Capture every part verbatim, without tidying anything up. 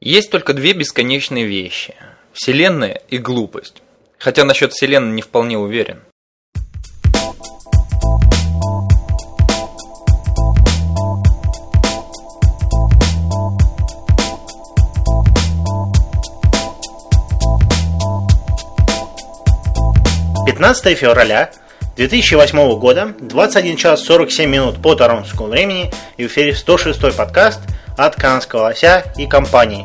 Есть только две бесконечные вещи – Вселенная и глупость. Хотя насчет Вселенной не вполне уверен. пятнадцатое февраля две тысячи восьмого года, двадцать один час сорок семь минут по торонтовскому времени, и в эфире сто шестой подкаст от Канадского лося и компании.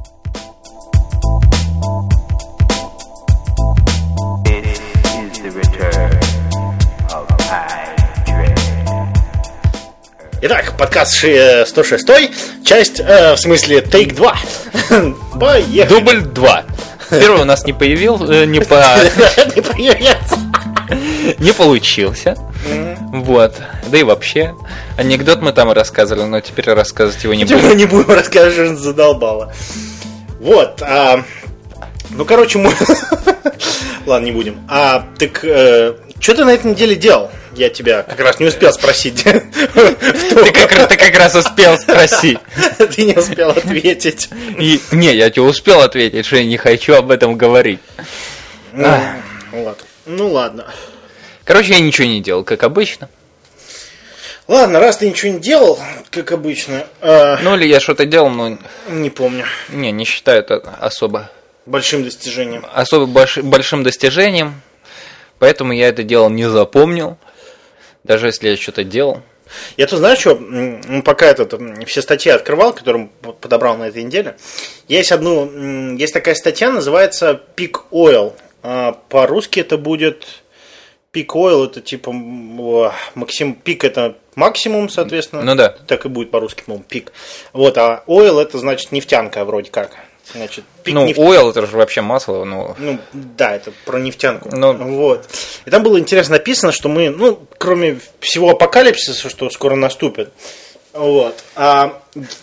Итак, подкаст сто шестой, часть, э, в смысле, тейк два. Поехали. Дубль два. Первый у нас не появился, не по... Не появился. Не получился. Вот. Да и вообще. Анекдот мы там рассказывали, но теперь рассказывать его не будем. Мы не будем рассказывать, что задолбало. Вот. А, ну, короче, мы... Ладно, не будем. А, так, э, что ты на этой неделе делал? Я тебя как раз не успел спросить. Ты как, ты как раз успел спросить. Ты не успел ответить. И, не, я тебе успел ответить, что я не хочу об этом говорить. Ну, вот. Ну ладно. Короче, я ничего не делал, как обычно. Ладно, раз ты ничего не делал, как обычно. Э, ну или я что-то делал, но... Не помню. Не, не считаю это особо... Большим достижением. Особо больш, большим достижением. Поэтому я это дело не запомнил. Даже если я что-то делал. Я тут, знаешь, что, пока этот, все статьи открывал, которые подобрал на этой неделе, есть одну, есть такая статья, называется Peak Oil. По-русски это будет Peak Oil, это типа максим, пик это максимум, соответственно. Ну да. Так и будет по-русски, по-моему, пик. Вот, а oil это значит нефтянка вроде как. Значит, пик ну, нефть... oil это же вообще масло. Но... Ну, да, это про нефтянку. Но... Вот. И там было интересно написано, что мы, ну, кроме всего апокалипсиса, что скоро наступит, вот. А...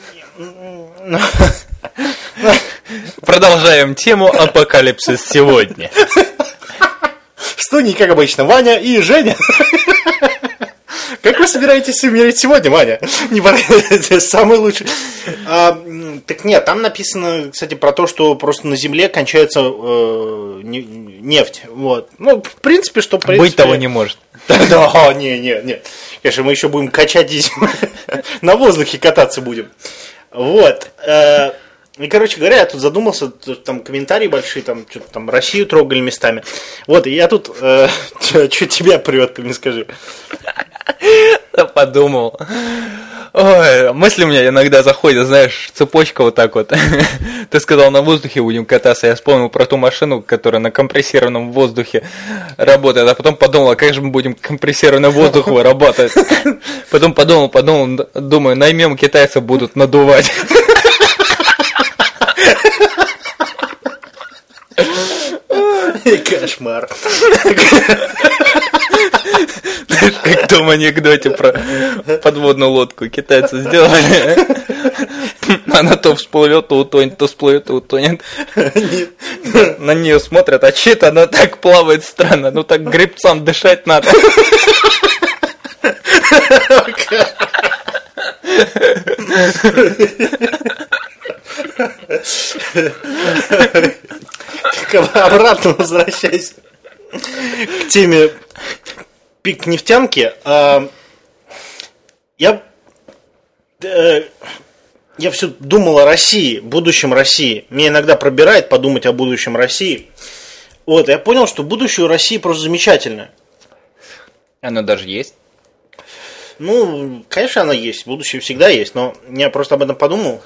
Продолжаем тему апокалипсис сегодня. В студии, как обычно, Ваня и Женя. Как вы собираетесь умереть сегодня, Ваня? Не самый лучший. А, так нет, там написано, кстати, про то, что просто на Земле кончается э, нефть. Вот. Ну, в принципе, что... В принципе... Быть того не может. Да, не, не, не. Конечно, мы еще будем качать здесь. На воздухе кататься будем. Вот. И, короче говоря, я тут задумался, тут там комментарии большие, там что-то там Россию трогали местами. Вот, и я тут... Э, что тебя прет, ты мне скажи. Подумал. Ой, мысли у меня иногда заходят, знаешь, цепочка вот так вот. Ты сказал, на воздухе будем кататься. Я вспомнил про ту машину, которая на компрессированном воздухе работает. А потом подумал, а как же мы будем компрессированным воздухом работать? Потом подумал, подумал, думаю, наймем китайцев, будут надувать. Кошмар. Как в том анекдоте про подводную лодку китайцы сделали. Она то всплывет, то утонет, то всплывет, то утонет. На нее смотрят, а че-то она так плавает странно. Ну так гребцам дышать надо. Обратно возвращайся к теме пик нефтянки. Я я все думал о России, будущем России. Мне иногда пробирает подумать о будущем России. Вот, я понял, что будущее у России просто замечательное. Оно даже есть. Ну, конечно, оно есть. Будущее всегда есть. Но я просто об этом подумал.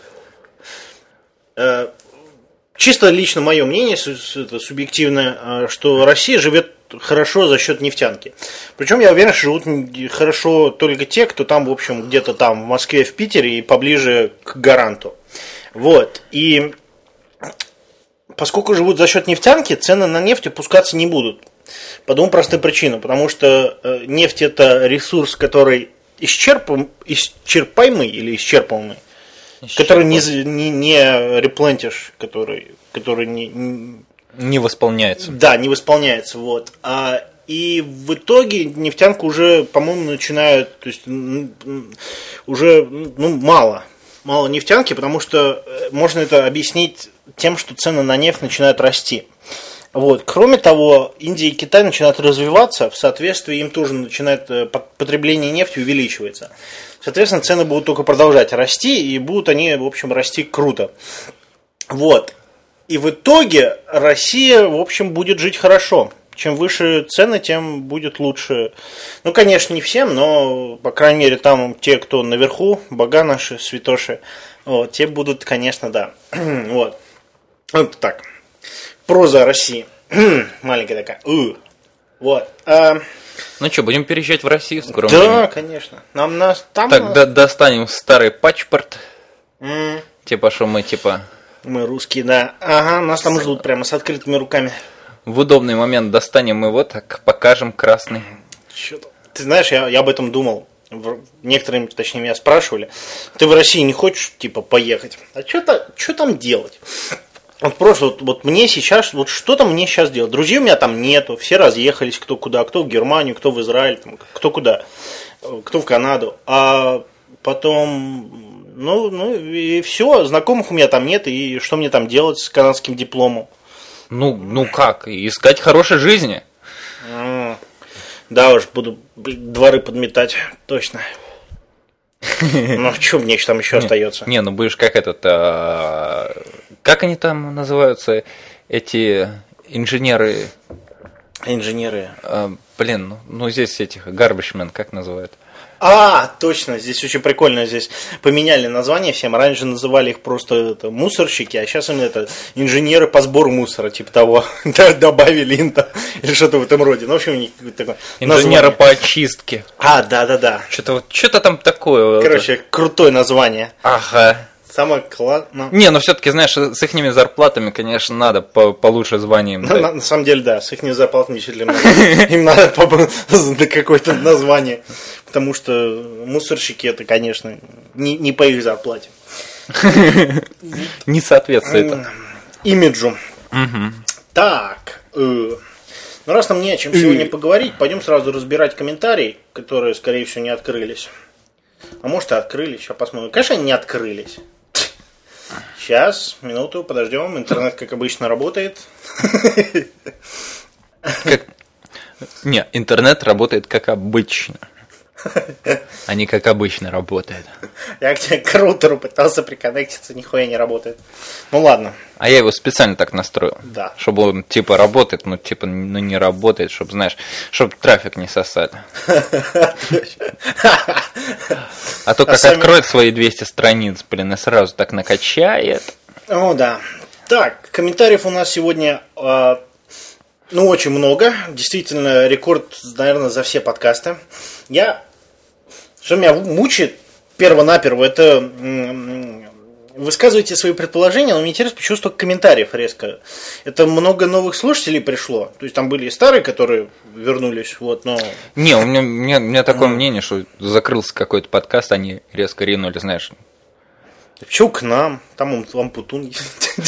Чисто лично мое мнение, это субъективное, что Россия живет хорошо за счет нефтянки. Причем я уверен, что живут хорошо только те, кто там, в общем, где-то там в Москве, в Питере и поближе к гаранту. Вот. И поскольку живут за счет нефтянки, цены на нефть опускаться не будут. По двум простым причинам. Потому что нефть это ресурс, который исчерпаем, исчерпаемый или исчерпаемый. Который не, не, не реплентишь, который, который не, не... не восполняется. Да, не восполняется. Вот. А, и в итоге нефтянку уже, по-моему, начинают, то есть уже ну, мало. мало нефтянки, потому что можно это объяснить тем, что цены на нефть начинают расти. Вот. Кроме того, Индия и Китай начинают развиваться, в соответствии им тоже начинает потребление нефти увеличивается. Соответственно, цены будут только продолжать расти, и будут они, в общем, расти круто. Вот. И в итоге Россия, в общем, будет жить хорошо. Чем выше цены, тем будет лучше. Ну, конечно, не всем, но, по крайней мере, там те, кто наверху, бога наши, святоши, вот, те будут, конечно, да. Вот. Вот так. Проза России. Маленькая такая. Вот. А... Ну что, будем переезжать в Россию скоро? Да, времени? конечно. Нам нас там. Так, до- достанем старый паспорт. Mm. Типа, что мы типа. Мы русские, да. Ага, нас там ждут прямо с открытыми руками. В удобный момент достанем его, так покажем красный. Что-то. Ты знаешь, я, я об этом думал. Некоторые, точнее, меня спрашивали. Ты в России не хочешь, типа, поехать? А что-то, что там делать? Вот просто вот, вот мне сейчас, вот что там мне сейчас делать? Друзей у меня там нету, все разъехались кто куда, кто в Германию, кто в Израиль, там, кто куда, кто в Канаду. А потом, ну, ну и все, знакомых у меня там нет, и что мне там делать с канадским дипломом? Ну, ну как, искать хорошей жизни. А, да уж, буду блин, дворы подметать, точно. Ну, что мне там еще остается? Не, ну будешь как этот... А... Как они там называются, эти инженеры? Инженеры. А, блин, ну, ну здесь этих, гарбичмен, как называют? А, точно, здесь очень прикольно, здесь поменяли название всем, раньше называли их просто это, мусорщики, а сейчас именно это инженеры по сбору мусора, типа того, добавили им там, или что-то в этом роде, ну, в общем, у них такое инженеры название. по очистке. А, да-да-да. Что-то вот, что-то там такое. Короче, вот. Крутое название. Ага. Самое классное. Не, ну все-таки, знаешь, с их зарплатами, конечно, надо по получше звание им ну, дать. на, на самом деле, да, с их зарплатами действительно им надо на какое-то название. Потому что мусорщики это, конечно, не, не по их зарплате. Не соответствует имиджу. Так. Ну, раз нам не о чем сегодня поговорить, пойдем сразу разбирать комментарии, которые, скорее всего, не открылись. А может и открылись, сейчас посмотрим. Конечно, они не открылись. Сейчас, минуту, подождем. Интернет, как обычно, работает. Как... Не, интернет работает как обычно. А не как обычно работает. Я к тебе к роутеру пытался приконнектиться, нихуя не работает. Ну ладно. А я его специально так настроил. Да. Чтобы он типа работает, но типа ну, не работает, чтобы, знаешь, чтобы трафик не сосали. А то как откроет свои двести страниц, блин, и сразу так накачает. О, да. Так, комментариев у нас сегодня, э, ну, очень много. Действительно, рекорд, наверное, за все подкасты. Я, что меня мучает перво-наперво, это м- высказывайте свои предположения, но мне интересно, почему столько комментариев резко. Это много новых слушателей пришло. То есть там были и старые, которые вернулись, вот, но... Не, у меня, у меня, у меня такое мнение, что закрылся какой-то подкаст, они резко ринули, знаешь. Почему к нам? Там Ампутун есть.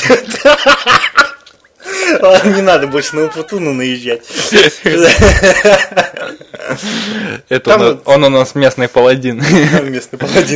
Не надо больше на Ампутуна наезжать. Это он у нас местный паладин. Местный паладин.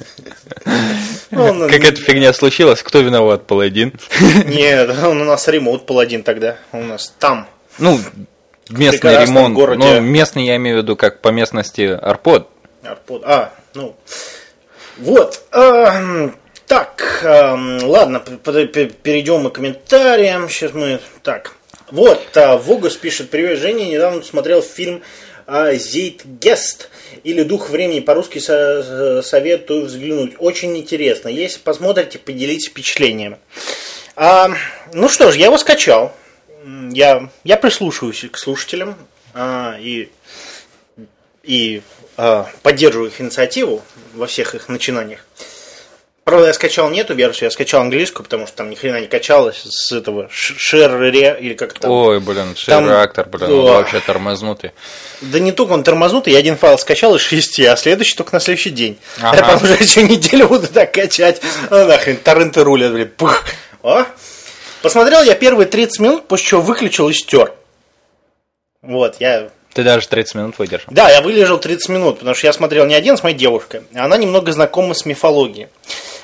Какая-то фигня случилась, кто виноват, паладин? Нет, он у нас ремонт паладин тогда. Он у нас там. Ну, местный ремонт. Ну, местный я имею в виду, как по местности Арпод. Арпод, а, ну... Вот, э, так, э, ладно, перейдем мы к комментариям, сейчас мы, так, вот, э, Вогус пишет: привет, Женя, недавно смотрел фильм э, «Зейтгест» или «Дух времени», по-русски со- советую взглянуть, очень интересно, если посмотрите, поделитесь впечатлениями. А, ну что ж, я его скачал, я, я прислушиваюсь к слушателям а, и... и поддерживаю их инициативу во всех их начинаниях. Правда, я скачал не эту версию, я скачал английскую, потому что там ни хрена не качалось с этого Шерре или как там. Ой, блин, Шер-реактор, блин, он вообще тормознутый. Да не только он тормознутый, я один файл скачал из шести, а следующий только на следующий день. Ага. Я потом уже еще неделю буду так качать. А нахрен, торренты рулят, блин, пух. О. Посмотрел я первые тридцать минут, после чего выключил и стер. Вот, я... Ты даже тридцать минут выдержал. Да, я вылежал тридцать минут, потому что я смотрел не один с моей девушкой, а она немного знакома с мифологией.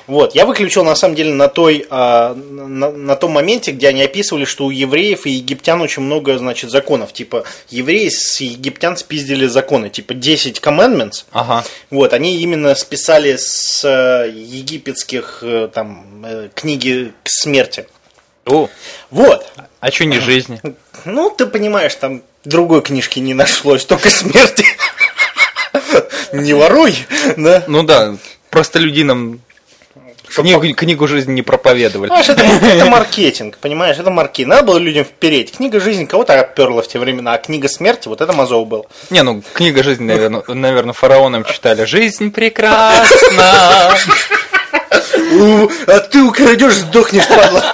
Вот, я выключил на самом деле на, той, а, на, на том моменте, где они описывали, что у евреев и египтян очень много, значит, законов. Типа, евреи с египтян спиздили законы, типа десять commandments. Ага. Вот, они именно списали с египетских там книги к смерти. О. Вот. А что не жизни? Ну, ты понимаешь, там другой книжки не нашлось, только смерти. Не воруй, да? Ну да, просто людям книгу, книгу жизни не проповедовали. Понимаешь, это, это маркетинг, понимаешь, это маркетинг. Надо было людям впереть. Книга жизни кого-то оперла в те времена, а книга смерти, вот это мазов был. Не, ну книга жизни, наверное, наверное, фараонам читали. Жизнь прекрасна. А ты украдешь, сдохнешь, падла.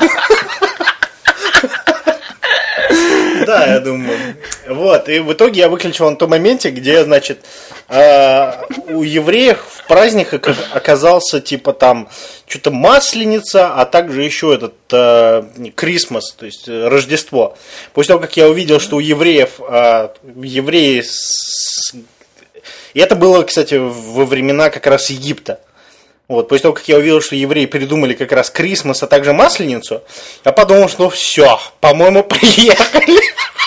Да, я думаю. Вот, и в итоге я выключил на том моменте, где, значит, у евреев в праздник оказался, типа, там, что-то масленица, а также еще этот Крисмас, то есть Рождество. После того, как я увидел, что у евреев, евреи... И это было, кстати, во времена как раз Египта. Вот, после того, как я увидел, что евреи придумали как раз Крисмас, а также Масленицу, я подумал, что все, по-моему, приехали.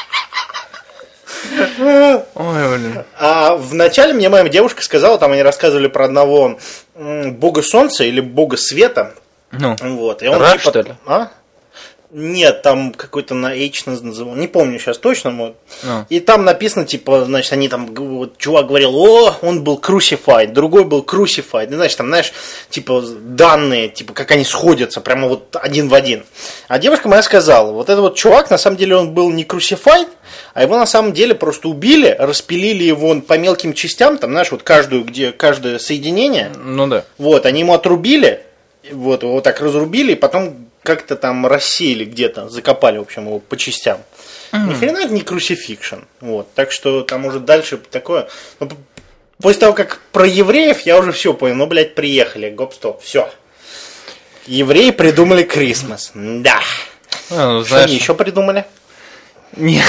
Ой, блин. А вначале мне моя девушка сказала, там они рассказывали про одного бога солнца или бога света. Ну, вот, и он Ра, типа... что ли? А? Нет, там какой-то на H называл, не помню сейчас точно. Вот. Ну. И там написано, типа, значит, они там, вот, чувак говорил, о, он был crucified, другой был crucified. И, значит, там, знаешь, типа, данные, типа, как они сходятся, прямо вот один в один. А девушка моя сказала, вот этот вот чувак, на самом деле, он был не crucified, а его на самом деле просто убили, распилили его по мелким частям, там, знаешь, вот каждую, где каждое соединение. Ну да. Вот, они ему отрубили, вот, его так разрубили, и потом как-то там рассеяли где-то, закопали, в общем, его по частям. Mm-hmm. Ни хрена это не крусификшн. Вот, так что там уже дальше такое. Но после того, как про евреев, я уже все понял. Ну, блядь, приехали, гоп-стоп, все. Евреи придумали Крисмас. Да. Ну, что знаешь... они еще придумали? Нет,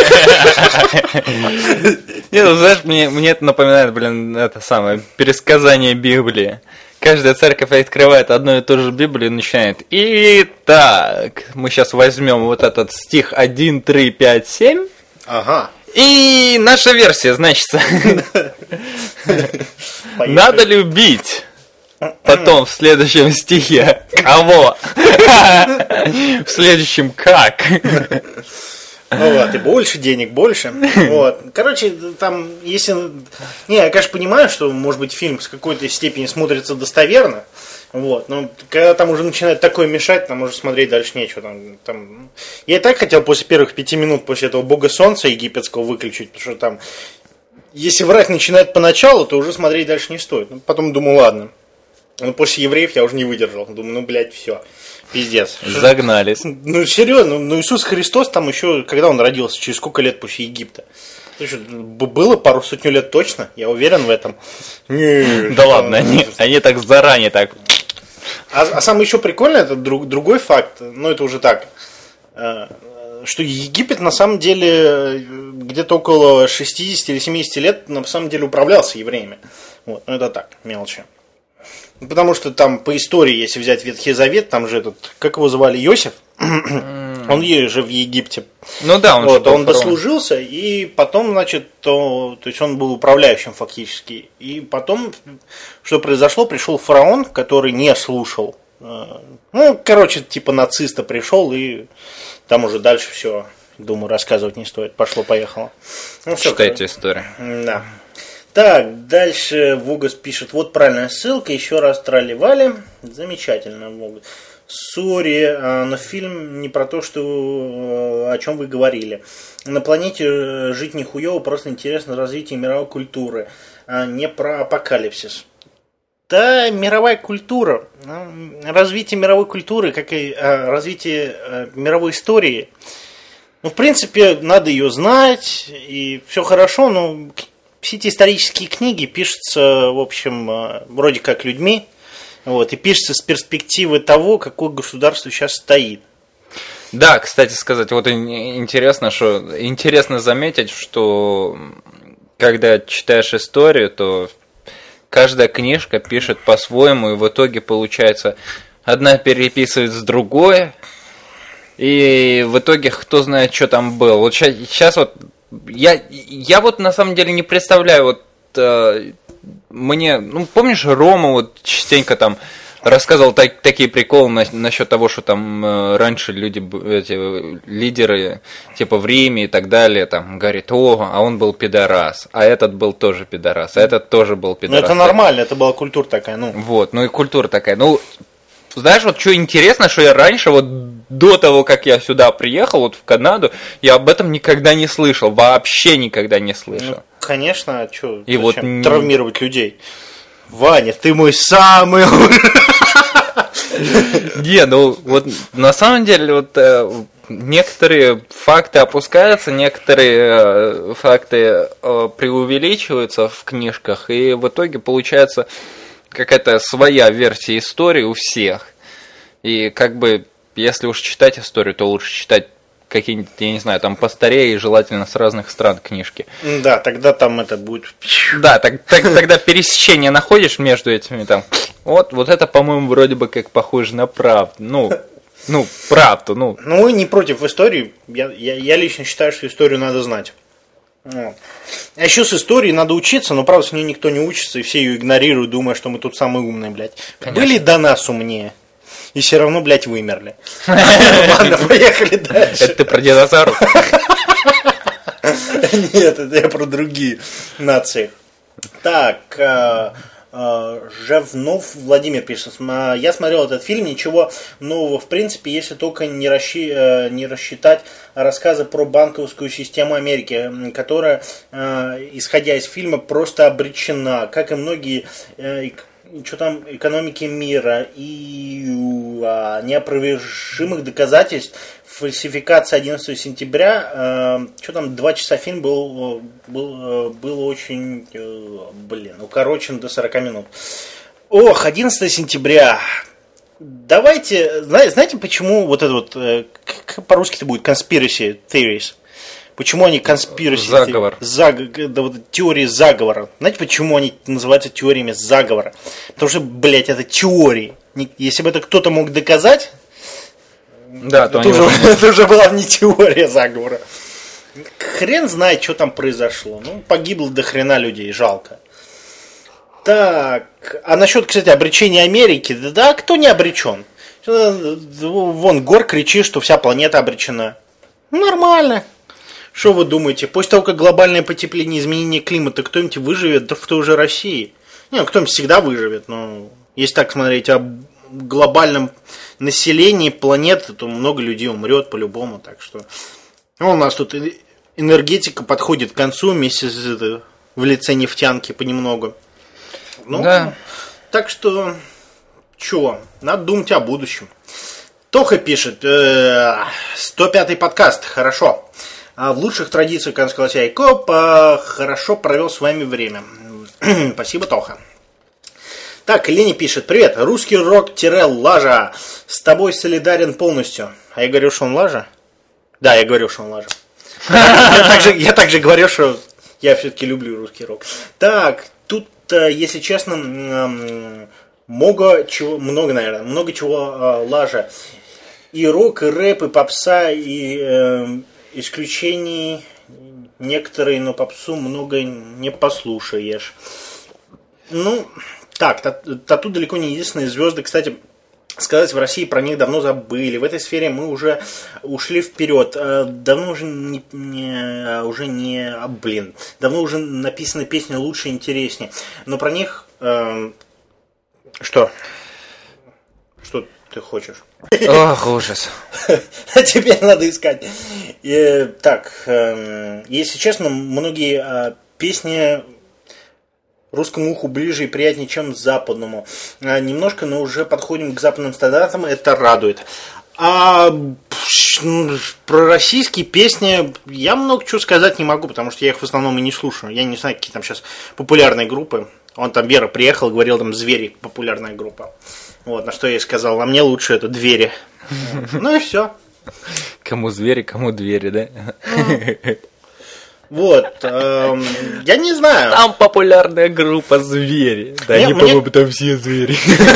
ну знаешь, мне, мне это напоминает, блин, это самое, пересказание Библии. Каждая церковь открывает одну и ту же Библию и начинает. Итак, мы сейчас возьмем вот этот стих один, три, пять, семь. Ага. И наша версия, значит, надо любить. Потом в следующем стихе кого? В следующем как? Ну вот, и больше денег, больше. Вот. Короче, там, если... Не, я, конечно, понимаю, что, может быть, фильм с какой-то степени смотрится достоверно. Вот. Но когда там уже начинает такое мешать, там уже смотреть дальше нечего. Там, там... Я и так хотел после первых пяти минут после этого бога солнца египетского выключить, потому что там... Если врать начинает поначалу, то уже смотреть дальше не стоит. Потом думаю, ладно. Но после евреев я уже не выдержал. Думаю, ну, блядь, все. Пиздец. Загнались. Ну, серьезно, ну Иисус Христос там еще, когда он родился, через сколько лет после Египта? Что, было пару сотню лет точно, я уверен в этом. Нет, да ладно, они, они так заранее так. А, а самое еще прикольное, это друг, другой факт, ну это уже так, что Египет на самом деле где-то около шестьдесят или семьдесят лет на самом деле управлялся евреями. Вот, ну это так, мелочи. Потому что там по истории, если взять Ветхий Завет, там же этот, как его звали, Иосиф, он же в Египте. Ну да, он вот, же он дослужился, и потом, значит, то, то есть он был управляющим фактически. И потом, что произошло, пришел фараон, который не слушал. Ну, короче, типа нациста пришел, и там уже дальше все, думаю, рассказывать не стоит. Пошло-поехало. Ну, читайте историю. Да. Так, дальше Вогас пишет, вот правильная ссылка, еще раз тролливали. Замечательно, Вогас. Сори, но фильм не про то, что, о чем вы говорили. На планете жить нихуево, просто интересно развитие мировой культуры, а не про апокалипсис. Да, мировая культура, развитие мировой культуры, как и развитие мировой истории. Ну, в принципе, надо ее знать, и все хорошо, но... Все эти исторические книги пишутся, в общем, вроде как людьми, вот, и пишутся с перспективы того, какое государство сейчас стоит. Да, кстати сказать, вот интересно, что интересно заметить, что когда читаешь историю, то каждая книжка пишет по-своему, и в итоге получается, одна переписывает с другой, и в итоге кто знает, что там было. Вот сейчас, сейчас вот, я, я вот на самом деле не представляю, вот э, мне, ну помнишь, Рома вот частенько там рассказывал так, такие приколы на, насчет того, что там э, раньше люди, эти лидеры, типа в Риме и так далее, там, говорит, о, а он был пидорас, а этот был тоже пидорас, а этот тоже был пидорас. Ну это нормально, это была культура такая, ну. Вот, ну и культура такая, ну, знаешь, вот что интересно, что я раньше, вот до того, как я сюда приехал, вот в Канаду, я об этом никогда не слышал, вообще никогда не слышал. Ну, конечно, а что, и вот травмировать людей? Ваня, ты мой самый... Не, ну вот на самом деле вот э, некоторые факты опускаются, некоторые э, факты э, преувеличиваются в книжках, и в итоге получается какая-то своя версия истории у всех. И как бы, если уж читать историю, то лучше читать какие-нибудь, я не знаю, там постарее и желательно с разных стран книжки. Да, тогда там это будет... Да, так, так, тогда пересечение находишь между этими там... Вот, вот это, по-моему, вроде бы как похоже на правду. Ну, ну, правду, ну. Ну, не против истории. Я, я, я лично считаю, что историю надо знать. Вот. А еще с историей надо учиться, но, правда, с ней никто не учится, и все ее игнорируют, думая, что мы тут самые умные, блядь. Конечно. Были до нас умнее. И все равно, блядь, вымерли. Ладно, поехали дальше. Это ты про динозавров? Нет, это я про другие нации. Так, Жевнов Владимир пишет. Я смотрел этот фильм, ничего нового в принципе, если только не, расщи, не рассчитать рассказы про банковскую систему Америки, которая, исходя из фильма, просто обречена, как и многие... что там, экономики мира и а, неопровержимых доказательств фальсификации одиннадцатого сентября, а, что там, два часа фильм был, был, был очень, блин, укорочен до сорока минут. Ох, одиннадцатого сентября. Давайте, знаете, почему вот это вот, как по-русски это будет, conspiracy theories? Почему они conspiracy? Заговор. Заг... Да, вот, теории заговора. Знаете, почему они называются теориями заговора? Потому что, блядь, это теории. Если бы это кто-то мог доказать, да, то это, уже, это уже была не теория заговора. Хрен знает, что там произошло. Ну, погибло до хрена людей, жалко. Так, а насчет, кстати, обречения Америки, да, да кто не обречен? Вон Гор кричит, что вся планета обречена. Нормально. Что вы думаете, после того, как глобальное потепление, изменение климата, кто-нибудь выживет, да в той же России? Не, кто-нибудь всегда выживет, но если так смотреть о глобальном населении планеты, то много людей умрет по-любому, так что... Ну, у нас тут энергетика подходит к концу вместе с, это, в лице нефтянки понемногу. Ну, да. Так что, чего, надо думать о будущем. Тоха пишет, э, сто пятый подкаст, хорошо. В лучших традициях канадского Коп хорошо провел с вами время. Спасибо, Тоха. Так, Леня пишет. Привет, русский рок-лажа. С тобой солидарен полностью. А я говорю, что он лажа? Да, я говорю, что он лажа. Я также, я также говорю, что я все-таки люблю русский рок. Так, тут, если честно, много чего, много, наверное, много чего лажа. И рок, и рэп, и попса, и... исключений некоторые, но попсу много не послушаешь. Ну, так, Тату далеко не единственные звезды. Кстати, сказать в России про них давно забыли. В этой сфере мы уже ушли вперед. Давно уже не, не уже не, блин, давно уже написана песня лучше, интереснее. Но про них э, что? Что ты хочешь? Ох, ужас. А теперь надо искать. И, так, э, если честно, многие э, песни русскому уху ближе и приятнее, чем западному. Э, немножко, но уже подходим к западным стандартам, это радует. А про российские песни я много чего сказать не могу, потому что я их в основном и не слушаю. Я не знаю, какие там сейчас популярные группы. Он там, Вера приехал, говорил, там «Звери» популярная группа. Вот, на что я ей сказал, а мне лучше это «Двери». Ну и все. Кому звери, кому двери, да? Вот, эм, я не знаю. Там популярная группа «Звери». Да, Мне- не мне- по-моему, там все звери.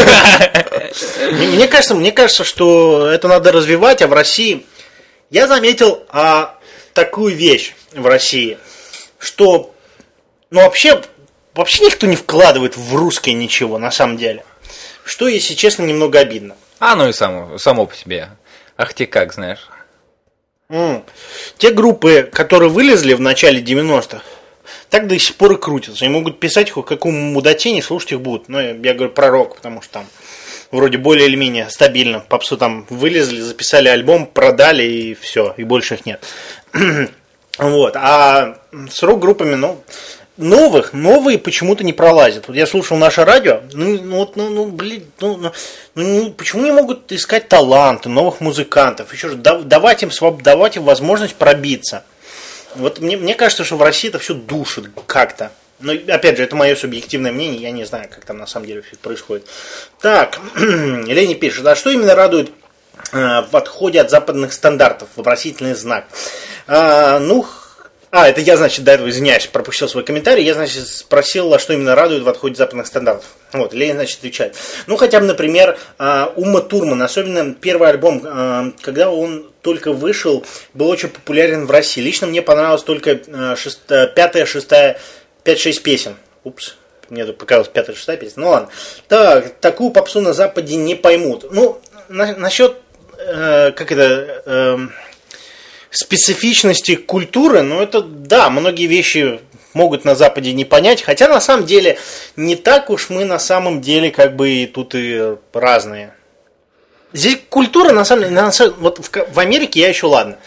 Мне, мне кажется, мне кажется, что это надо развивать, а в России я заметил а, такую вещь в России, что ну вообще вообще никто не вкладывает в русское ничего на самом деле. Что, если честно, немного обидно. А, ну и само, само по себе. Ах ты как, знаешь. М. Те группы, которые вылезли в начале девяностых, так до сих пор и крутятся. И могут писать хоть какому мудате, не слушать их будут. Но я, я говорю про рок, потому что там вроде более или менее стабильно. Попсу там вылезли, записали альбом, продали и все, и больше их нет. Вот. А с рок-группами, ну, новых, новые почему-то не пролазят. Вот я слушал наше радио, ну, ну, вот, ну, ну блин, ну, ну, ну, почему не могут искать таланты, новых музыкантов, еще же давать им, своб- давать им возможность пробиться. Вот мне, мне кажется, что в России это все душит как-то. Но, опять же, это мое субъективное мнение, я не знаю, как там на самом деле все это происходит. Так, Лени пишет, а что именно радует э, в отходе от западных стандартов? Вопросительный знак. А, ну, а, это я, значит, до этого, извиняюсь, пропустил свой комментарий. Я, значит, спросил, а что именно радует в отходе западных стандартов. Вот, Ленин, значит, отвечает. Ну, хотя бы, например, Ума Турман, особенно первый альбом, когда он только вышел, был очень популярен в России. Лично мне понравилось только пятая, шестая, пять-шесть песен. Упс, мне тут показалось пятая, шестая песня. Ну, ладно. Так, такую попсу на Западе не поймут. Ну, на, насчет, э, как это... Э, специфичности культуры, ну это да, многие вещи могут на Западе не понять, хотя на самом деле не так уж мы на самом деле как бы и тут и разные. Здесь культура на самом деле, на самом, вот в, в Америке я еще ладно.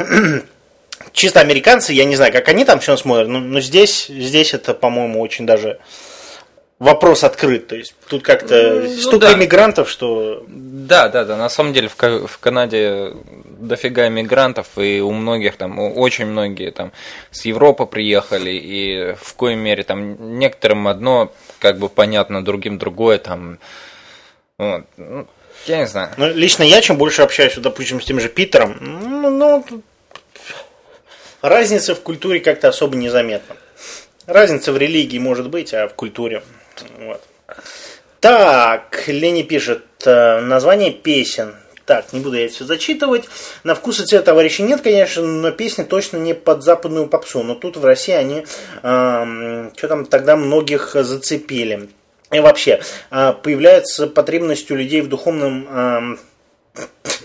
Чисто американцы, я не знаю, как они там все смотрят, но, но здесь, здесь это, по-моему, очень даже вопрос открыт. То есть тут как-то ну, столько да. иммигрантов, что... Да, да, да. На самом деле в, в Канаде дофига иммигрантов, и у многих там, очень многие там с Европы приехали, и в коей мере там некоторым одно как бы понятно, другим другое там. Вот. Ну, я не знаю. Ну, лично я, чем больше общаюсь, допустим, с тем же Питером, ну, ну разница в культуре как-то особо незаметна. Разница в религии может быть, а в культуре. Вот. Так, Лени пишет название песен. Так, не буду я это все зачитывать. На вкус и цвет товарищей нет, конечно, но песни точно не под западную попсу. Но тут в России они э, что там тогда многих зацепили. И вообще, э, появляется потребность у людей в духовном... Э,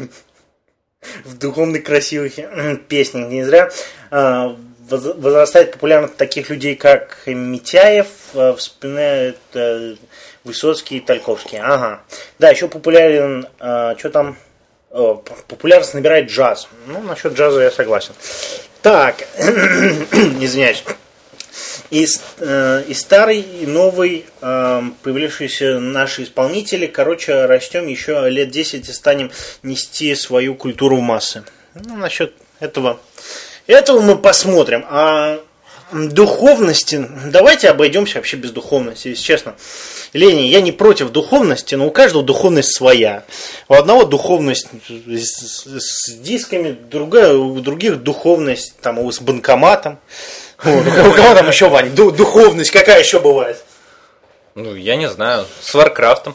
в духовных красивых песнях. Не зря э, возрастает популярность таких людей, как Митяев, э, вспоминает... Э, Высоцкий и Тальковский. Ага. Да, еще популярен, э, что там, э, популярность набирает джаз. Ну, насчет джаза я согласен. Так, извиняюсь. И, э, и старый, и новый, э, появившиеся наши исполнители, короче, растем еще лет десять и станем нести свою культуру в массы. Ну, насчет этого, этого мы посмотрим. А духовности, давайте обойдемся вообще без духовности, если честно. Лени, я не против духовности, но у каждого духовность своя. У одного духовность с, с дисками, другая, у других духовность там, с банкоматом. Вот, у кого там еще, Ваня, духовность какая еще бывает? Ну, я не знаю, с Варкрафтом.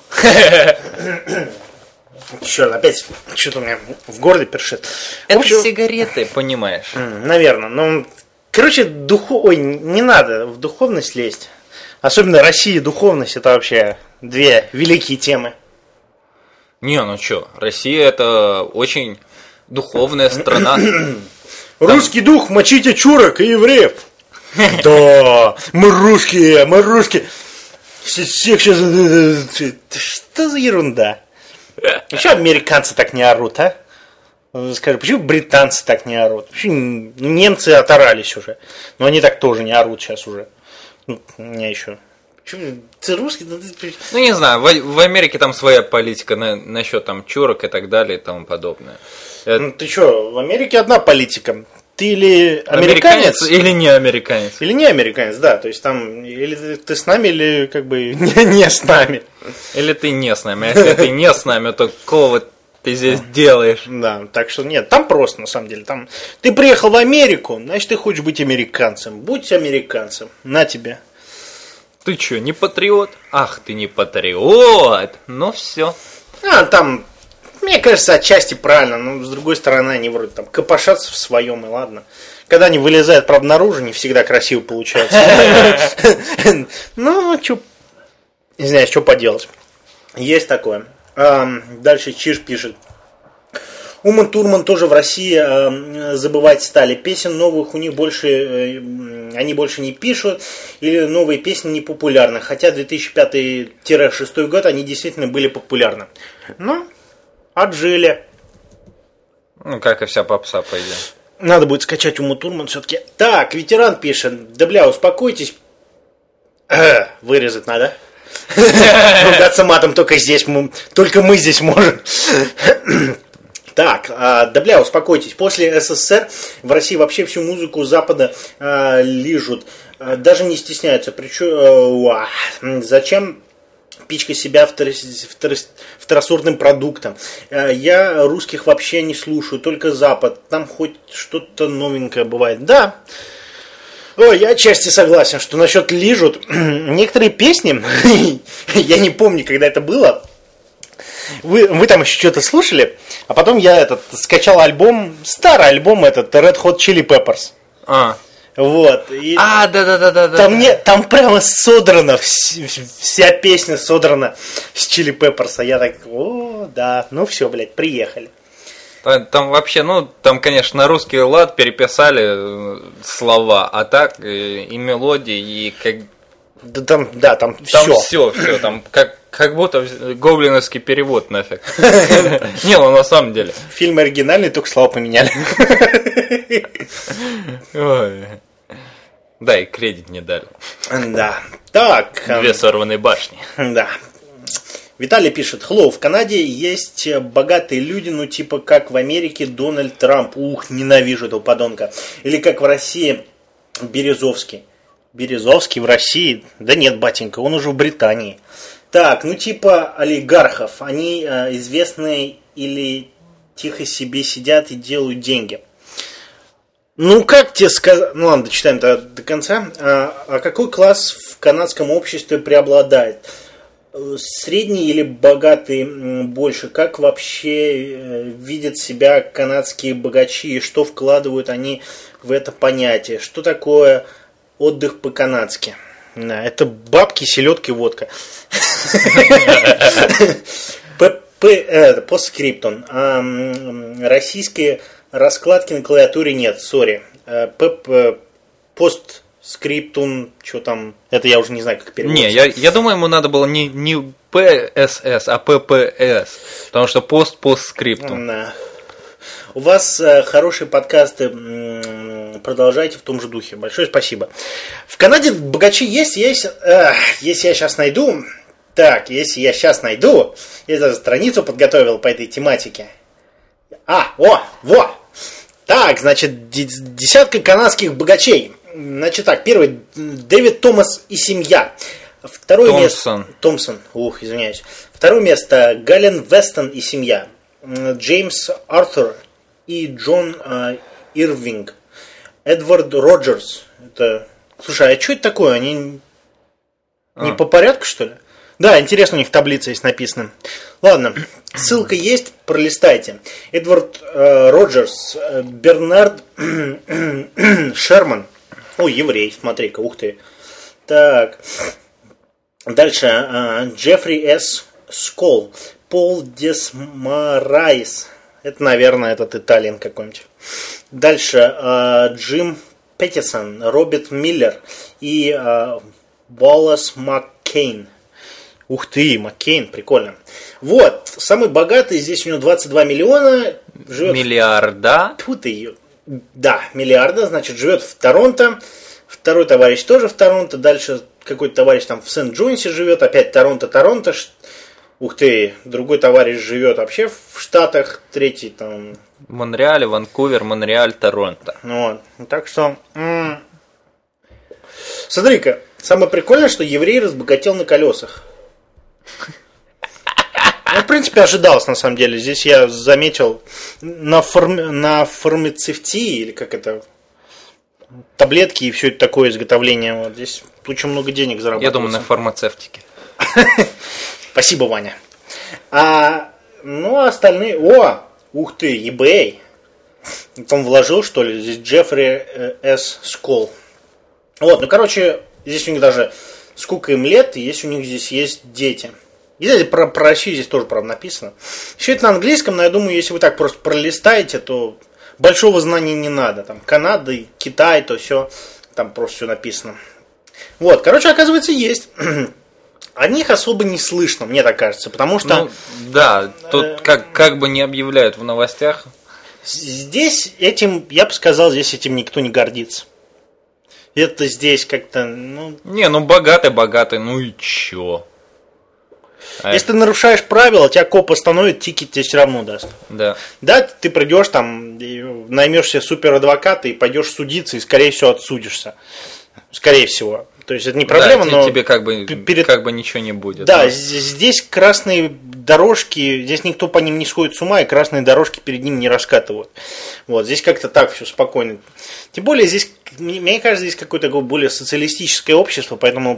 Черт, опять что-то у меня в горле першит. Это общем, сигареты, понимаешь. Наверное, ну... Короче, духу... Ой, не надо в духовность лезть. Особенно Россия и духовность, это вообще две великие темы. Не, ну что, Россия это очень духовная страна. Русский Там... дух, мочите чурок и евреев. Да, мы русские, мы русские. Всех сейчас... Что за ерунда? Еще американцы так не орут, а? Скажи, почему британцы так не орут? Почему немцы оторались уже? Но они так тоже не орут сейчас уже. Ну, у меня еще. Почему? Ты русский? Ну, не знаю, в, в Америке там своя политика на, насчет там чурок и так далее и тому подобное. Это... Ну, ты что, в Америке одна политика. Ты или американец, американец или не американец. Или не американец, да. То есть там или ты с нами, или как бы не, не с нами. Или ты не с нами. А если ты не с нами, то какого ты здесь делаешь? Да, так что нет, там просто, на самом деле. Там ты приехал в Америку, значит, ты хочешь быть американцем. Будь американцем. На тебе. Ты что, не патриот? Ах, ты не патриот. Ну все. А, там, мне кажется, отчасти правильно, но с другой стороны, они вроде там копошатся в своем, и ладно. Когда они вылезают, правда, наружу, не всегда красиво получается. Ну, что, не знаю, что поделать. Есть такое. Дальше Чиж пишет. Уман Турман тоже в России э, забывать стали. Песен новых у них больше, э, они больше не пишут, или новые песни не популярны. Хотя две тысячи пятый — две тысячи шестой год они действительно были популярны. Но отжили. Ну, как и вся попса, по идее. Надо будет скачать Уму Турман все-таки. Так, ветеран пишет. Да бля, успокойтесь. Э, вырезать надо. Ругаться матом только здесь. Мы, только мы здесь можем. Так, а, да бля, успокойтесь. После СССР в России вообще всю музыку Запада а, лижут. А, даже не стесняются. Причем, а, зачем пичкать себя второс, второс, второсортным продуктом? А, я русских вообще не слушаю, только Запад. Там хоть что-то новенькое бывает. Да. Ой, я отчасти согласен, что насчет лижут. Некоторые песни, я не помню, когда это было. Вы, вы там еще что-то слушали, а потом я этот скачал альбом, старый альбом этот Red Hot Chili Peppers. А. Вот. И а, да, да, да, да, да. Там, не, там прямо содрано, вся песня содрана с Chili Peppers. А я так, о, да, ну все, блядь, приехали. Там, там вообще, ну, там, конечно, на русский лад переписали слова, а так и, и мелодии, и как... Да там, да, там, там все. все, все, там как, как будто гоблиновский перевод нафиг. Не, ну на самом деле. Фильм оригинальный, только слова поменяли. Да, и кредит не дали. Да. Так. Две сорванные башни. Да. Виталий пишет. Hello, в Канаде есть богатые люди, ну типа как в Америке Дональд Трамп. Ух, ненавижу этого подонка. Или как в России Березовский. Березовский в России? Да нет, батенька, он уже в Британии. Так, ну типа олигархов. Они э, известные или тихо себе сидят и делают деньги. Ну, как тебе сказать... Ну ладно, дочитаем до, до конца. А, а какой класс в канадском обществе преобладает? Средний или богатый больше? Как вообще э, видят себя канадские богачи? И что вкладывают они в это понятие? Что такое... Отдых по-канадски. Да, это бабки, селедки, водка. Постскриптум. Российской раскладки на клавиатуре нет, сори. Постскриптум, что там, это я уже не знаю, как переводится. Не, я, я думаю, ему надо было не, не пи эс эс, а пи пи эс, потому что пост постскриптум. Да. У вас э, хорошие подкасты, м-м, продолжайте в том же духе. Большое спасибо. В Канаде богачи есть, есть, э, если я сейчас найду, так, если я сейчас найду, я даже страницу подготовил по этой тематике. А, о, во! Так, значит, десятка канадских богачей. Значит так, первый, Дэвид Томас и семья. Второе Томпсон. место, Томпсон, ух, извиняюсь. Второе место, Гален Вестон и семья. Джеймс Артур и Джон э, Ирвинг. Эдвард Роджерс. Это... Слушай, а что это такое? Они не а. по порядку, что ли? Да, интересно, у них таблица есть написана. Ладно, ссылка есть, пролистайте. Эдвард э, Роджерс, э, Бернард Шерман. Ой, еврей, смотри-ка, ух ты. Так. Дальше. Э, Джеффри С. Сколл. Пол Десмарайс. Это, наверное, этот итальян какой-нибудь. Дальше. Э, Джим Петтисон, Роберт Миллер и э, Уоллес Маккейн. Ух ты, Маккейн, прикольно. Вот, самый богатый, здесь у него двадцать два миллиона. Живет миллиарда? В... Тьфу ты, да, миллиарда, значит, живет в Торонто. Второй товарищ тоже в Торонто. Дальше какой-то товарищ там в Сент-Джонсе живет. Опять Торонто, Торонто. Ух ты, другой товарищ живет вообще в Штатах. Третий там... Монреаль, Ванкувер, Монреаль, Торонто. Ну, вот, так что... М- Смотри-ка, самое прикольное, что еврей разбогател на колесах. Ну, в принципе, ожидалось, на самом деле. Здесь я заметил на, фарм... на фармацевтии, или как это, таблетки и все это такое изготовление. Вот здесь очень много денег зарабатывается. Я думаю, на фармацевтике. Спасибо, Ваня. А, ну, а остальные... О, ух ты, eBay. Там вложил, что ли, здесь Джеффри э, С. Сколл. Вот, ну, короче, здесь у них даже сколько им лет, и есть у них здесь есть дети. И здесь про, про Россию здесь тоже, правда, написано. Все это на английском, но я думаю, если вы так просто пролистаете, то большого знания не надо. Там Канада, Китай, то все, там просто все написано. Вот, короче, оказывается, есть. О них особо не слышно, мне так кажется, потому что... Ну, да, тут как, как бы не объявляют в новостях. Здесь этим, я бы сказал, здесь этим никто не гордится. Это здесь как-то, ну... Не, ну богатый, богатый, ну и чё? Если ты нарушаешь правила, тебя коп остановит, тикет тебе все равно даст. Да. Да, ты придешь там, наймешь себе суперадвоката и пойдешь судиться, и скорее всего отсудишься. Скорее всего. То есть это не проблема, да, но тебе как бы, перед... как бы ничего не будет. Да, но... здесь красные дорожки, здесь никто по ним не сходит с ума, и красные дорожки перед ним не раскатывают. Вот, здесь как-то так все спокойно. Тем более здесь, мне кажется, здесь какое-то такое более социалистическое общество, поэтому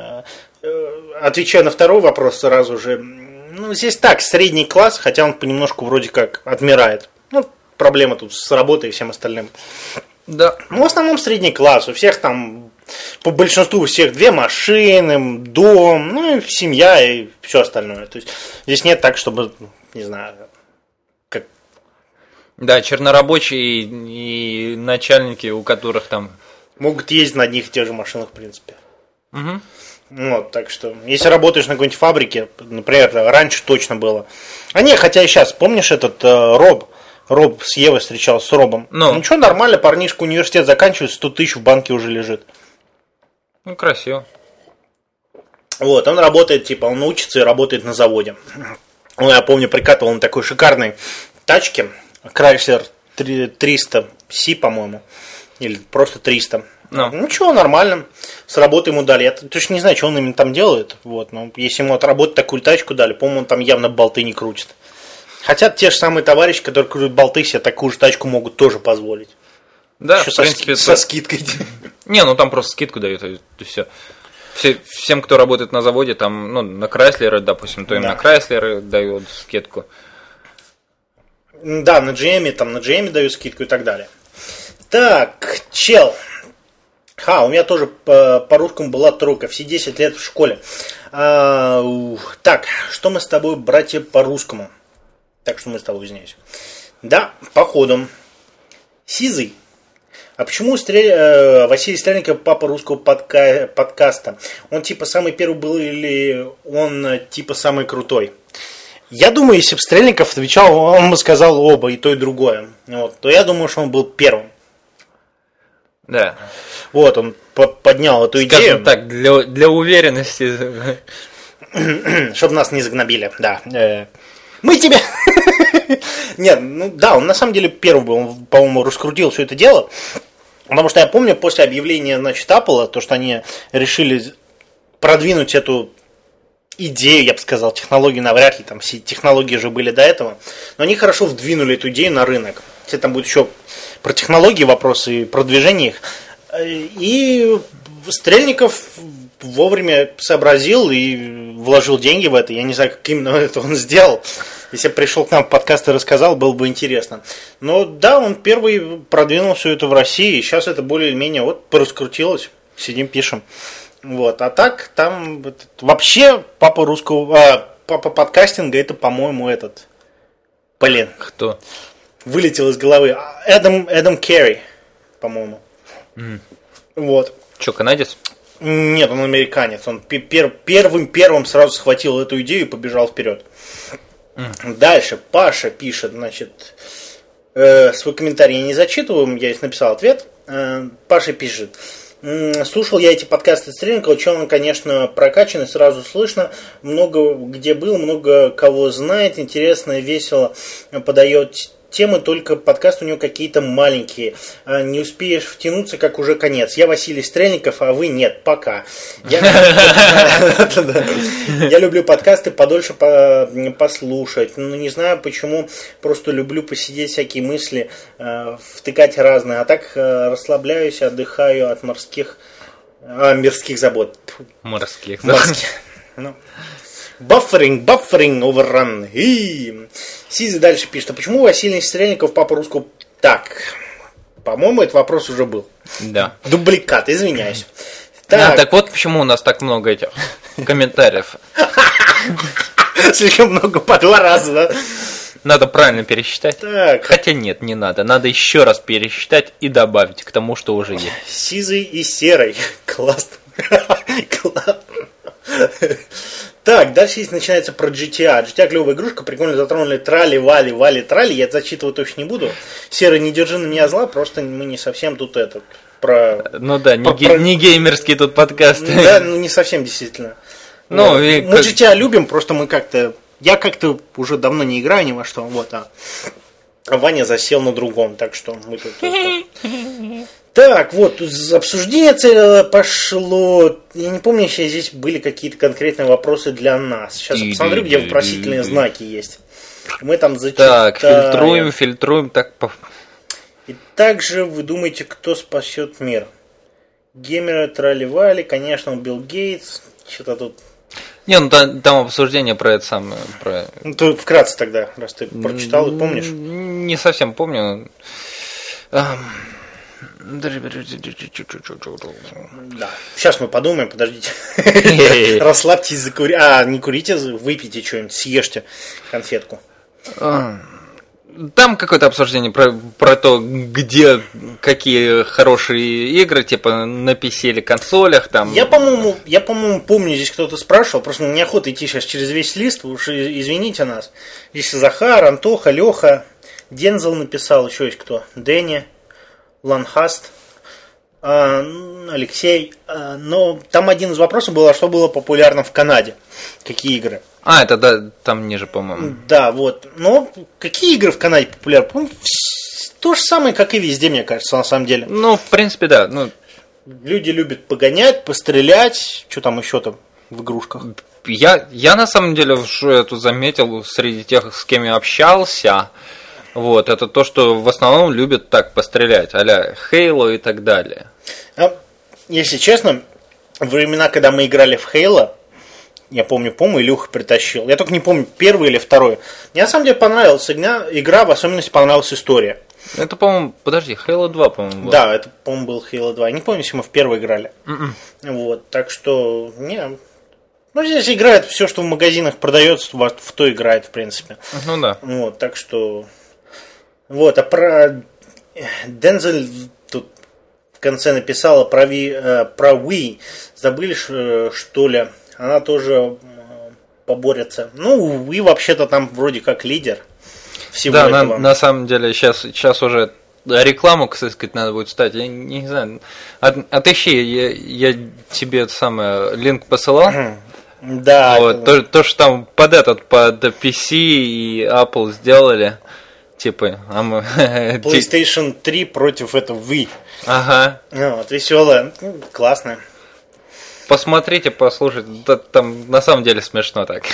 отвечая на второй вопрос сразу же, ну, здесь так, средний класс, хотя он понемножку вроде как отмирает. Ну, проблема тут с работой и всем остальным. Да. Ну, в основном средний класс, у всех там, по большинству у всех две машины, дом, ну, и семья и все остальное. То есть здесь нет так, чтобы, не знаю, как... Да, чернорабочие и, и начальники, у которых там... Могут ездить на одних и тех же машинах, в принципе. Угу. Вот, так что, если работаешь на какой-нибудь фабрике, например, раньше точно было. А не, хотя и сейчас, помнишь этот э, Роб? Роб с Евой встречался, с Робом. Ну. Ничего, нормально, парнишка университет заканчивает, сто тысяч в банке уже лежит. Ну, красиво. Вот, он работает, типа, он учится и работает на заводе. Ну, я помню, прикатывал на такой шикарной тачке, Chrysler триста си, по-моему, или просто триста. Ну. Ну, чего, нормально. С работы ему дали. Я точно не знаю, что он именно там делает. Вот, но если ему отработать такую тачку дали, по-моему, он там явно болты не крутит. Хотя те же самые товарищи, которые крутят болты, себе такую же тачку могут тоже позволить. Да, еще в со, принципе, со это... скидкой. Не, ну там просто скидку дают, и все. все. Всем, кто работает на заводе, там, ну, на Крайслеры, допустим, то им да. на Крайслеры дают скидку. Да, на джи эм, там на джи эм дают скидку и так далее. Так, чел. Ха, у меня тоже по- по-русскому была тройка, все десять лет в школе. А, ух, так, что мы с тобой, братья, по-русскому? Так, что мы с тобой, извиняюсь. Да, походу. Сизый. А почему Стрель... э, Василий Стрельников папа русского подка... подкаста? Он типа самый первый был или он типа самый крутой? Я думаю, если бы Стрельников отвечал, он бы сказал оба, и то, и другое. Вот. То я думаю, что он был первым. Да. Вот, он поднял эту Скажем идею. так, для, для уверенности. Чтобы нас не загнобили, да. Мы тебя... Нет, ну да, он на самом деле первый был, он, по-моему, раскрутил все это дело. Потому что я помню, после объявления, значит, Apple, то, что они решили продвинуть эту идею, я бы сказал, технологии навряд ли, там все технологии же были до этого, но они хорошо вдвинули эту идею на рынок. Если там будет еще про технологии вопросы и продвижение их. И Стрельников вовремя сообразил и вложил деньги в это. Я не знаю, как именно это он сделал. Если бы пришел к нам в подкаст и рассказал, было бы интересно. Но да, он первый продвинул все это в России. И сейчас это более-менее вот пораскрутилось. Сидим, пишем. Вот. А так, там вообще папа русского, а, папа подкастинга, это, по-моему, этот. Блин. Кто? Вылетел из головы. Эдам, Эдам Керри, по-моему. Mm. Вот. Че, канадец? Нет, он американец. Он пер- первым первым сразу схватил эту идею и побежал вперед. Mm. Дальше Паша пишет, значит, э, свой комментарий я не зачитываю, я здесь написал ответ. Э, Паша пишет. Слушал я эти подкасты Стрельникова, что он, конечно, прокачанный, сразу слышно, много где был, много кого знает, интересно, весело подает темы, только подкаст у него какие-то маленькие. Не успеешь втянуться, как уже конец. Я Василий Стрельников, а вы нет. Пока. Я люблю подкасты подольше послушать. Ну, не знаю почему, просто люблю посидеть, всякие мысли втыкать разные. А так расслабляюсь, отдыхаю от морских а, мирских забот. Морских. Морских. Ну. Бафферинг, бафферинг, оверран. И Сизи дальше пишет, а почему Василий Стрельников, папа русского? Так, по-моему, этот вопрос уже был. Да. Дубликат, извиняюсь. Так. А, так вот почему у нас так много этих комментариев. Слишком много по два раза, да? Надо правильно пересчитать. Так. Хотя нет, не надо. Надо еще раз пересчитать и добавить к тому, что уже есть. Сизый и серый. Классно. Классно. Так, дальше здесь начинается про джи ти эй. джи ти эй клевая игрушка, прикольно затронули трали, вали, вали, трали. Я это зачитывать точно не буду. Серый, не держи на меня зла, просто мы не совсем тут это про. Ну да, про, не, ге- про... не геймерский тут подкаст. Да, ну не совсем действительно. Ну, вот. и Мы как... джи ти эй любим, просто мы как-то. Я как-то уже давно не играю ни во что, вот, а Ваня засел на другом, так что мы тут. Так, вот, обсуждение целое пошло. Я не помню, если здесь были какие-то конкретные вопросы для нас. Сейчас я посмотрю, где вопросительные знаки есть. Мы там зачитаем. Так, фильтруем, фильтруем, так. И также вы думаете, кто спасет мир? Геймеры тролливали, конечно, Билл Гейтс. Что-то тут. Не, ну там, там обсуждение про это самое. Про... Ну, ты вкратце тогда, раз ты прочитал и помнишь. Не совсем помню. Да. Сейчас мы подумаем, подождите. Расслабьтесь, закури... А, не курите, выпейте что-нибудь, съешьте конфетку. Там какое-то обсуждение про, про то, где какие хорошие игры, типа на пи си или консолях. Там. Я, по-моему, я, по-моему, помню, здесь кто-то спрашивал, просто неохота идти сейчас через весь лист, вы уж извините нас. Здесь Захар, Антоха, Леха, Дензел написал, еще есть кто? Дэнни, Ланхаст, Алексей. Но там один из вопросов был, а что было популярно в Канаде? Какие игры? А, это да, там ниже, по-моему. Да, вот. Но какие игры в Канаде популярны? Ну, то же самое, как и везде, мне кажется, на самом деле. Ну, в принципе, да. Ну... Люди любят погонять, пострелять. Что там еще там в игрушках? Я, я на самом деле, что я тут заметил среди тех, с кем я общался, вот, это то, что в основном любят так пострелять, а-ля Halo и так далее. А, если честно, времена, когда мы играли в Halo, я помню, по-моему, Илюха притащил. Я только не помню, первый или второй. Мне на самом деле понравилась игра, игра в особенности понравилась история. Это, по-моему, подожди, Halo два, по-моему, был. Да, это, по-моему, был Halo два. Я не помню, если мы в первый играли. Mm-mm. Вот, так что, не... Ну, здесь играет все, что в магазинах продается, в то играет, в принципе. Ну да. Вот, так что... Вот, а про... Дензель тут в конце написала про Wii, про Wii. Забыли, что ли? Она тоже поборется. Ну, Wii вообще-то там вроде как лидер всего да, этого. На, на самом деле сейчас, сейчас уже рекламу, кстати, надо будет ставить. Я не, не знаю. От, отыщи, я, я тебе это самое линк посылал. Да. Вот, это... то, то, что там под этот, под пи си и Apple сделали. Типа, а мы... PlayStation три против этого Wii. Ага. Вот, веселая, ну, классная. Посмотрите, послушайте, там на самом деле смешно так.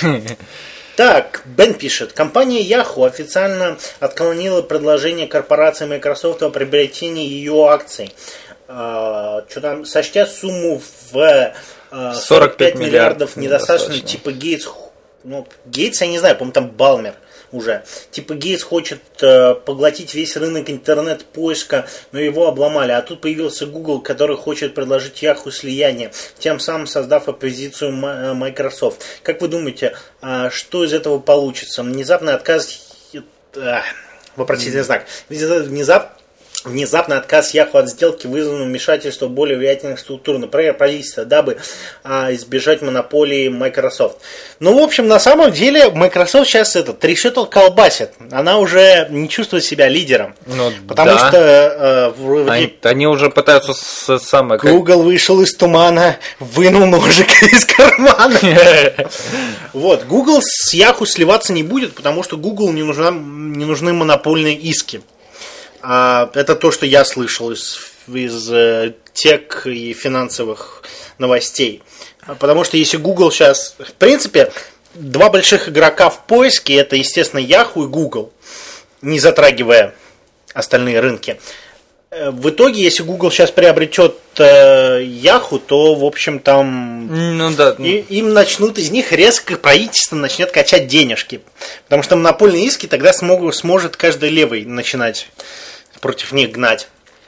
Так, Бен пишет. Компания Yahoo официально отклонила предложение корпорации Microsoft о приобретении ее акций. А, что там, сочтя сумму в а, сорок пять миллиардов недостаточно, типа Гейтс, ну, Гейтс, я не знаю, по-моему, там Балмер уже. Типа Гейтс хочет э, поглотить весь рынок интернет-поиска, но его обломали. А тут появился Google, который хочет предложить Yahoo слияние, тем самым создав оппозицию Microsoft. Как вы думаете, э, что из этого получится? Внезапный отказ... Э, вопросительный знак. Внезап... Внезапный отказ Yahoo от сделки вызван вмешательством более влиятельных структур, например, правительства, дабы а, избежать монополии Microsoft. Ну, в общем, на самом деле, Microsoft сейчас этот решетл колбасит. Она уже не чувствует себя лидером. Ну, потому да. что э, вроде... они, они уже пытаются с, самое... Google вышел из тумана, вынул ножик из кармана. Вот, Google с Yahoo сливаться не будет, потому что Google не нужны монопольные иски. Это то, что я слышал из, из э, тех и финансовых новостей. Потому что если Google сейчас... В принципе, два больших игрока в поиске, это, естественно, Yahoo и Google, не затрагивая остальные рынки. В итоге, если Google сейчас приобретет э, Yahoo, то, в общем, там ну, да. и, им начнут из них резко правительство начнет качать денежки. Потому что монопольные иски тогда смогут, сможет каждый левый начинать против них гнать.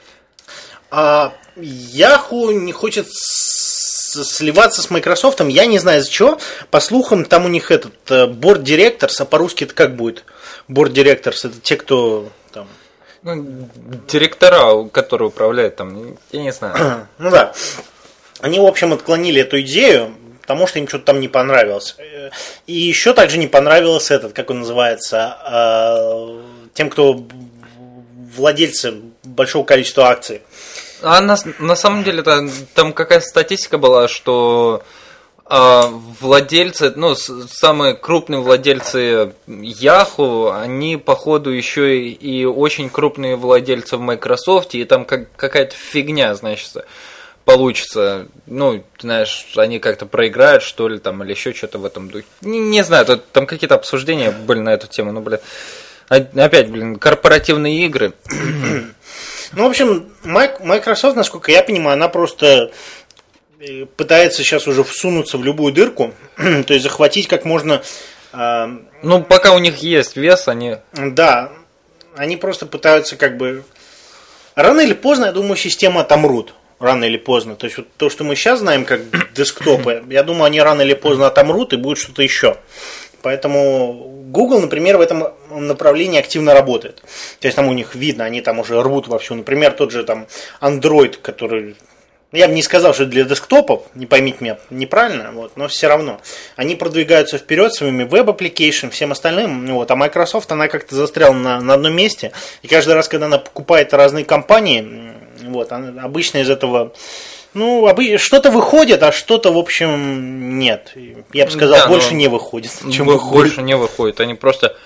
А Yahoo не хочет сливаться с Microsoft, я не знаю из-за чего. По слухам, там у них этот board directors, а по-русски это как будет? Board directors, это те, кто там... Ну, директора, которые управляют там, я не знаю. Ну да. Они, в общем, отклонили эту идею, потому что им что-то там не понравилось. И еще также не понравилось этот, как он называется, тем, кто владельцы большого количества акций. А на, на самом деле там, там какая-то статистика была, что э, владельцы, ну, с, самые крупные владельцы Yahoo, они, походу, еще и, и очень крупные владельцы в Microsoft, и там как, какая-то фигня, значит, получится. Ну, знаешь, они как-то проиграют, что ли, там, или еще что-то в этом духе. Не, не знаю, тут, там какие-то обсуждения были на эту тему, ну, блин. Опять, блин, корпоративные игры. Ну, в общем, Microsoft, насколько я понимаю, она просто пытается сейчас уже всунуться в любую дырку, то есть захватить как можно... Э, ну, пока у них есть вес, они... Да, они просто пытаются как бы... Рано или поздно, я думаю, системы отомрут. Рано или поздно. То есть, вот то, что мы сейчас знаем как десктопы, я думаю, они рано или поздно отомрут и будет что-то еще. Поэтому Google, например, в этом направлении активно работает. То есть там у них видно, они там уже рвут вовсю. Например, тот же там Android, который... Я бы не сказал, что для десктопов, не поймите меня неправильно, вот, но все равно. Они продвигаются вперед своими веб-аппликейшн, всем остальным. Вот, а Microsoft, она как-то застряла на, на одном месте. И каждый раз, когда она покупает разные компании, вот, она, обычно из этого... Ну, что-то выходит, а что-то, в общем, нет. Я бы сказал, да, больше не выходит, чем выходит. Больше не выходит. Они просто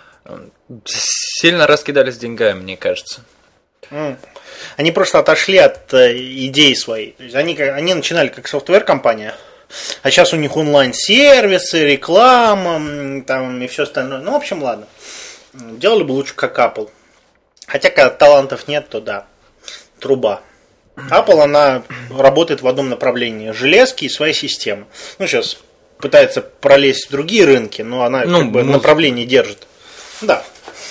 сильно раскидались деньгами, мне кажется. Они просто отошли от идей своей. То есть они, они начинали как софтвер-компания, а сейчас у них онлайн-сервисы, реклама там, и все остальное. Ну, в общем, ладно. Делали бы лучше как Apple. Хотя, когда талантов нет, то да, труба. Apple, она работает в одном направлении. Железки и своя система. Ну, сейчас пытается пролезть в другие рынки, но она ну, как бы муз... направление держит. Да.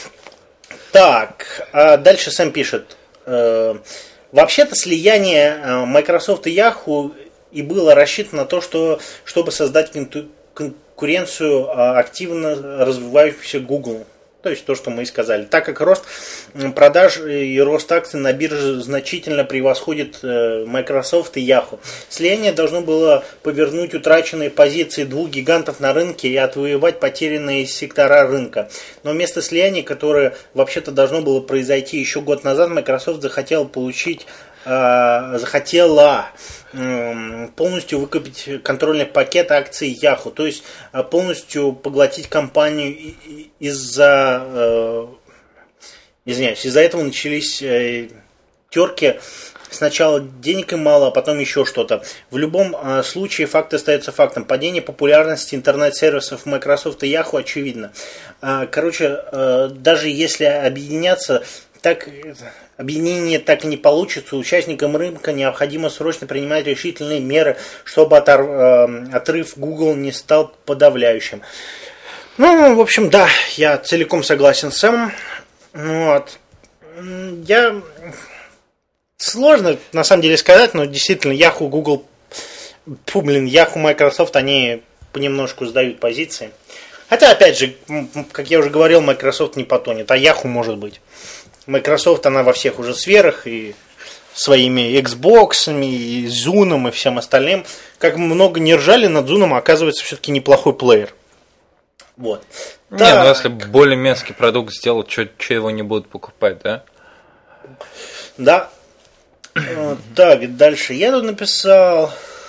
Так, а дальше Сэм пишет. Э, вообще-то слияние Microsoft и Yahoo и было рассчитано на то, что, чтобы создать конкуренцию активно развивающейся Google. То есть то, что мы и сказали. Так как рост продаж и рост акций на бирже значительно превосходит Microsoft и Yahoo. Слияние должно было повернуть утраченные позиции двух гигантов на рынке и отвоевать потерянные сектора рынка. Но вместо слияния, которое вообще-то должно было произойти еще год назад, Microsoft захотела получить захотела полностью выкупить контрольный пакет акций Yahoo, то есть полностью поглотить компанию из-за, извиняюсь, из-за этого начались терки. Сначала денег им мало, а потом еще что-то. В любом случае факт остается фактом. Падение популярности интернет-сервисов Microsoft и Yahoo очевидно. Короче, даже если объединяться, так объединение так и не получится. Участникам рынка необходимо срочно принимать решительные меры, чтобы отрыв Google не стал подавляющим. Ну, в общем, да, я целиком согласен с Сэмом. Вот. Я... Сложно, на самом деле, сказать, но действительно Yahoo, Google, фу, блин, Yahoo, Microsoft, они понемножку сдают позиции. Хотя, опять же, как я уже говорил, Microsoft не потонет, а Yahoo может быть. Microsoft, она во всех уже сферах, и своими Xbox, и Zune, и всем остальным. Как много не ржали над Zune, оказывается, все-таки неплохой плеер. Вот. Не, так. Ну если более мерзкий продукт сделать, что его не будут покупать, да? Да. Вот, так, дальше я тут написал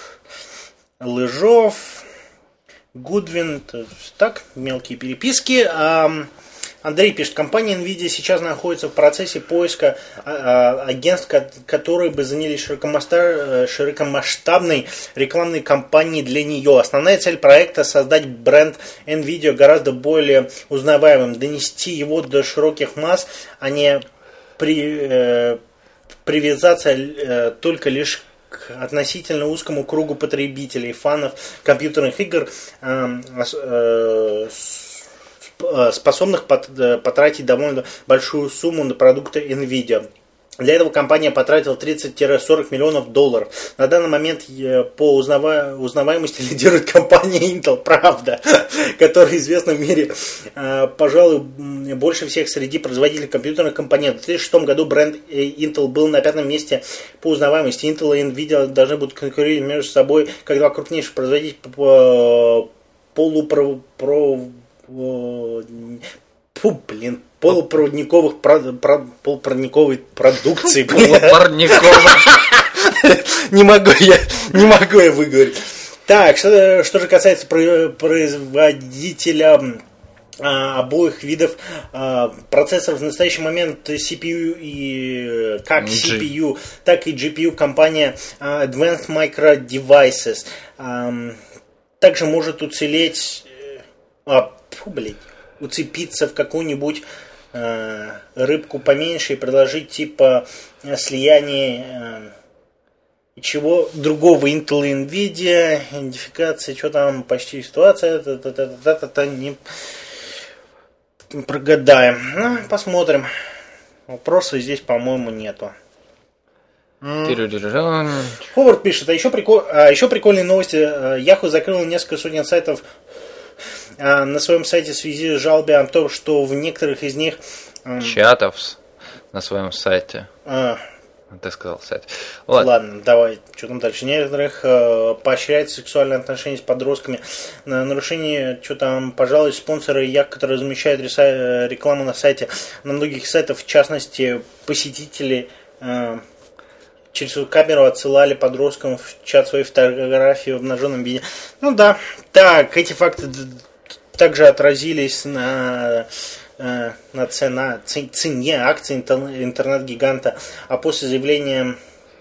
Лыжов, Гудвин, так, мелкие переписки. Андрей пишет, компания NVIDIA сейчас находится в процессе поиска агентств, которые бы занялись широкомасштабной рекламной кампанией для нее. Основная цель проекта – создать бренд NVIDIA гораздо более узнаваемым, донести его до широких масс, а не при, привязаться только лишь к относительно узкому кругу потребителей, фанов компьютерных игр, способных потратить довольно большую сумму на продукты NVIDIA. Для этого компания потратила тридцать-сорок миллионов долларов. На данный момент по узнава... узнаваемости лидирует компания Intel, правда, которая известна в мире, пожалуй, больше всех среди производителей компьютерных компонентов. В две тысячи шестом году бренд Intel был на пятом месте по узнаваемости. Intel и NVIDIA должны будут конкурировать между собой как два крупнейших производителя полупро... Фу, блин, полупроводниковых про, про, полупроводниковой продукции. Полупроводниковой. Не могу я, не могу я выговорить. Так, что, что же касается производителя а, обоих видов а, процессоров, в настоящий момент си пи ю и как си пи ю, так и джи пи ю компания а, Advanced Micro Devices а, также может уцелеть, а, фу, блин, уцепиться в какую-нибудь э, рыбку поменьше и предложить типа слияние э, чего другого Intel и NVIDIA, идентификация, что там почти ситуация, это не прогадаем. Ну, посмотрим. Вопросов здесь, по-моему, нету. Ховард пишет, а еще, прикол... а еще прикольные новости. Yahoo закрыл несколько сотен сайтов на своем сайте в связи с жалобой о том, что в некоторых из них... Чатов на своем сайте. А. Ты сказал сайт. Ладно. Ладно, давай. Что там дальше? Некоторых э, поощряют сексуальные отношения с подростками. На нарушение, что там, пожалуй, спонсоры Yahoo, которые размещают реса- рекламу на сайте, на многих сайтах, в частности, посетители... Э, через свою камеру отсылали подросткам в чат свои фотографии в обнаженном виде. Ну да. Так, эти факты также отразились на, на цена, цене акций интернет-гиганта. А после заявления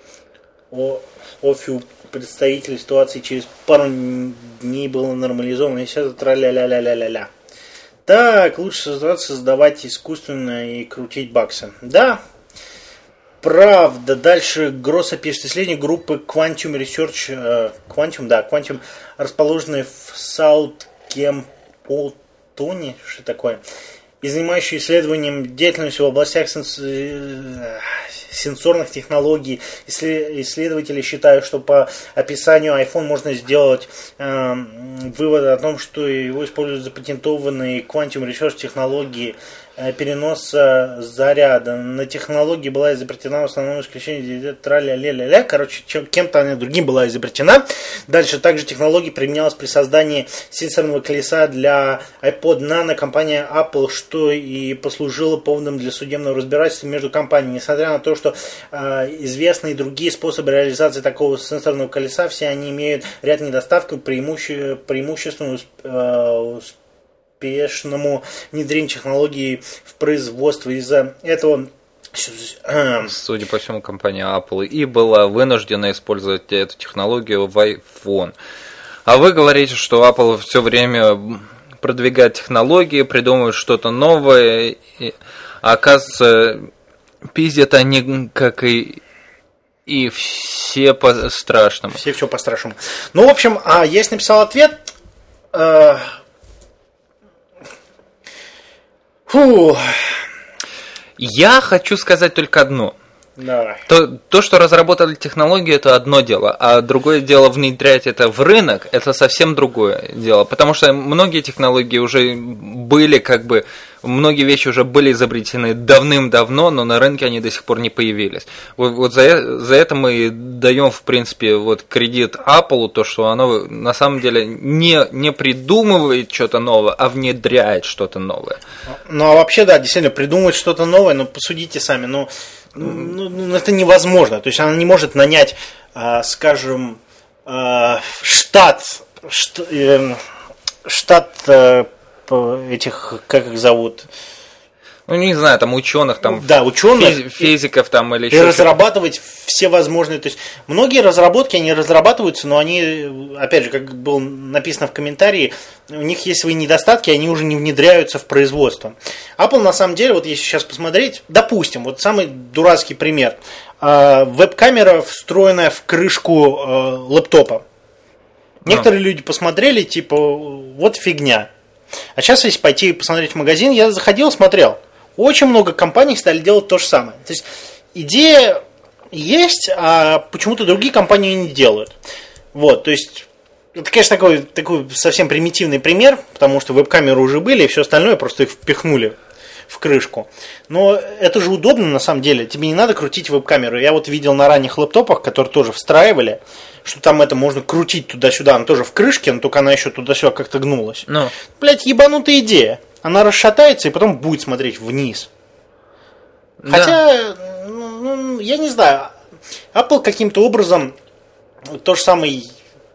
о офиу представителей ситуации через пару дней было нормализовано. И сейчас тра-ля-ля-ля-ля-ля-ля. Так, лучше создавать, создавать искусственно и крутить баксы. Да. Правда. Дальше Гросса пишет. Исследование группы Quantum Research, э, Quantum, да, Quantum, расположенной в Саутгемптоне, что такое, и занимающие исследованием деятельностью в областях сенс... сенсорных технологий. Исследователи считают, что по описанию iPhone можно сделать э, вывод о том, что его используют запатентованные Quantum Research технологии переноса заряда. На технологии была изобретена в основном исключение тра-ля-ля-ля-ля. Короче, чем, кем-то она другим была изобретена. Дальше также технология применялась при создании сенсорного колеса для iPod Nano компания Apple, что и послужило поводом для судебного разбирательства между компаниями. Несмотря на то, что э, известны и другие способы реализации такого сенсорного колеса, все они имеют ряд недостатков, преимуще, преимущественно э, успешному внедрению технологий в производство. Из-за этого, судя по всему, компания Apple и была вынуждена использовать эту технологию в iPhone. А вы говорите, что Apple все время продвигает технологии, придумывает что-то новое, а оказывается, пиздят они, как и и все по-страшному. Все все по-страшному. Ну, в общем, а я написал ответ. Фу. Я хочу сказать только одно. Давай. То, то, что разработали технологию, это одно дело, а другое дело внедрять это в рынок, это совсем другое дело. Потому что многие технологии уже были как бы многие вещи уже были изобретены давным-давно, но на рынке они до сих пор не появились. Вот, вот за, за это мы даем, в принципе, вот кредит Apple, то, что оно на самом деле не, не придумывает что-то новое, а внедряет что-то новое. Ну, а вообще, да, действительно, придумывать что-то новое, но посудите сами, ну, ну, ну это невозможно. То есть она не может нанять, а, скажем, а, штат, штат, э, штат э, этих, как их зовут? Ну, не знаю, там ученых, там да, ученых, физ- физиков там или и еще разрабатывать все возможные. То есть многие разработки, они разрабатываются, но они, опять же, как было написано в комментарии, у них есть свои недостатки, они уже не внедряются в производство. Apple, на самом деле, вот если сейчас посмотреть, допустим, вот самый дурацкий пример. Веб-камера, встроенная в крышку лэптопа. Некоторые а. люди посмотрели, типа, вот фигня. А сейчас, если пойти и посмотреть в магазин, я заходил, смотрел. Очень много компаний стали делать то же самое. То есть идея есть, а почему-то другие компании не делают. Вот, то есть это, конечно, такой, такой совсем примитивный пример, потому что веб-камеры уже были, и все остальное просто их впихнули в крышку. Но это же удобно на самом деле. Тебе не надо крутить веб-камеру. Я вот видел на ранних лэптопах, которые тоже встраивали, что там это можно крутить туда-сюда. Она тоже в крышке, но только она еще туда-сюда как-то гнулась. Ну. Блять, ебанутая идея. Она расшатается и потом будет смотреть вниз. Да. Хотя, ну, я не знаю, Apple каким-то образом то же самое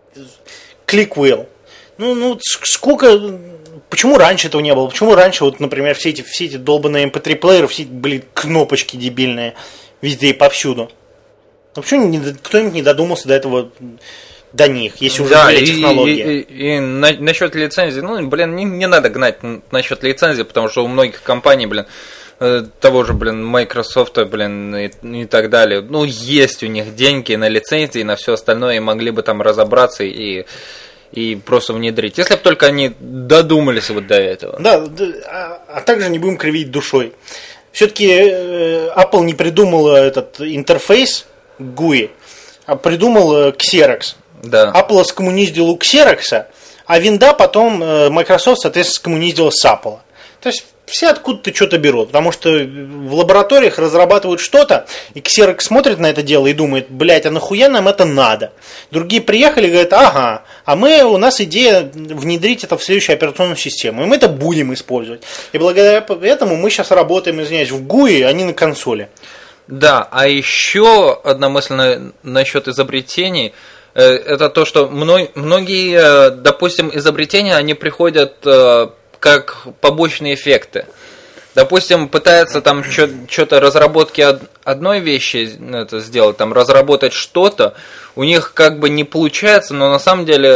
click wheel. Ну, ну, сколько... Почему раньше этого не было? Почему раньше, вот, например, все эти, все эти долбанные эм пи три плееры, все эти были кнопочки дебильные везде и повсюду? Ну почему не, кто-нибудь не додумался до этого, до них, если уже да, были и, технологии? И, и, и на, насчет лицензии, ну, блин, не, не надо гнать насчет лицензии, потому что у многих компаний, блин, того же, блин, Microsoft, блин, и, и так далее, ну, есть у них деньги на лицензии, на все остальное, и могли бы там разобраться и... и просто внедрить. Если бы только они додумались вот до этого. Да, а, а также не будем кривить душой. Все-таки э, Apple не придумала этот интерфейс джи ю ай, а придумал Xerox. Да. Apple скоммуниздил у Xerox, а винда потом э, Microsoft, соответственно, скоммуниздила с Apple. То есть все откуда-то что-то берут, потому что в лабораториях разрабатывают что-то, и Xerox смотрит на это дело и думает, блядь, а нахуя нам это надо? Другие приехали и говорят, ага, а мы, у нас идея внедрить это в следующую операционную систему, и мы это будем использовать. И благодаря этому мы сейчас работаем, извиняюсь, в джи ю ай, а не на консоли. Да, а еще одна мысль на, насчет изобретений, э, это то, что мно, многие, допустим, изобретения, они приходят... Э, как побочные эффекты. Допустим, пытаются там что-то разработки одной вещи это сделать, там разработать что-то, у них как бы не получается, но на самом деле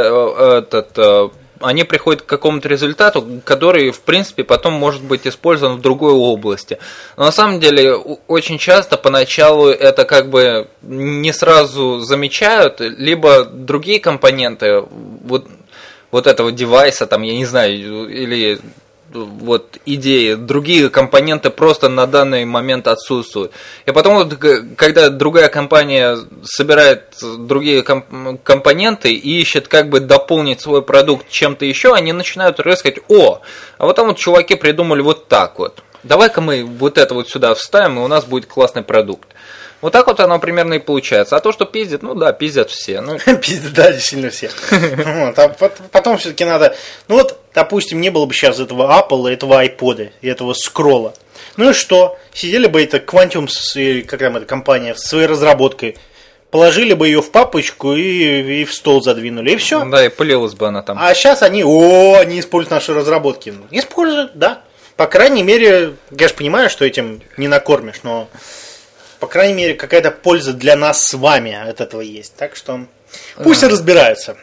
этот, они приходят к какому-то результату, который, в принципе, потом может быть использован в другой области. Но на самом деле очень часто поначалу это как бы не сразу замечают, либо другие компоненты, вот, вот этого девайса, там, я не знаю, или вот идеи, другие компоненты просто на данный момент отсутствуют. И потом, вот, когда другая компания собирает другие комп- компоненты и ищет, как бы дополнить свой продукт чем-то еще, они начинают рыскать, о, а вот там вот чуваки придумали вот так вот. Давай-ка мы вот это вот сюда вставим, и у нас будет классный продукт. Вот так вот оно примерно и получается. А то, что пиздят, ну да, пиздят все. Ну... Пиздят, да, действительно все. Вот, а потом все-таки надо... Ну вот, допустим, не было бы сейчас этого Apple, этого iPod и этого скролла. Ну и что? Сидели бы это Quantum, как там эта компания, с своей разработкой, положили бы ее в папочку и, и в стол задвинули, и все. Да, и пылилась бы она там. А сейчас они, о, они используют наши разработки. Используют, да. По крайней мере, я же понимаю, что этим не накормишь, но... По крайней мере, какая-то польза для нас с вами от этого есть. Так что пусть и разбираются.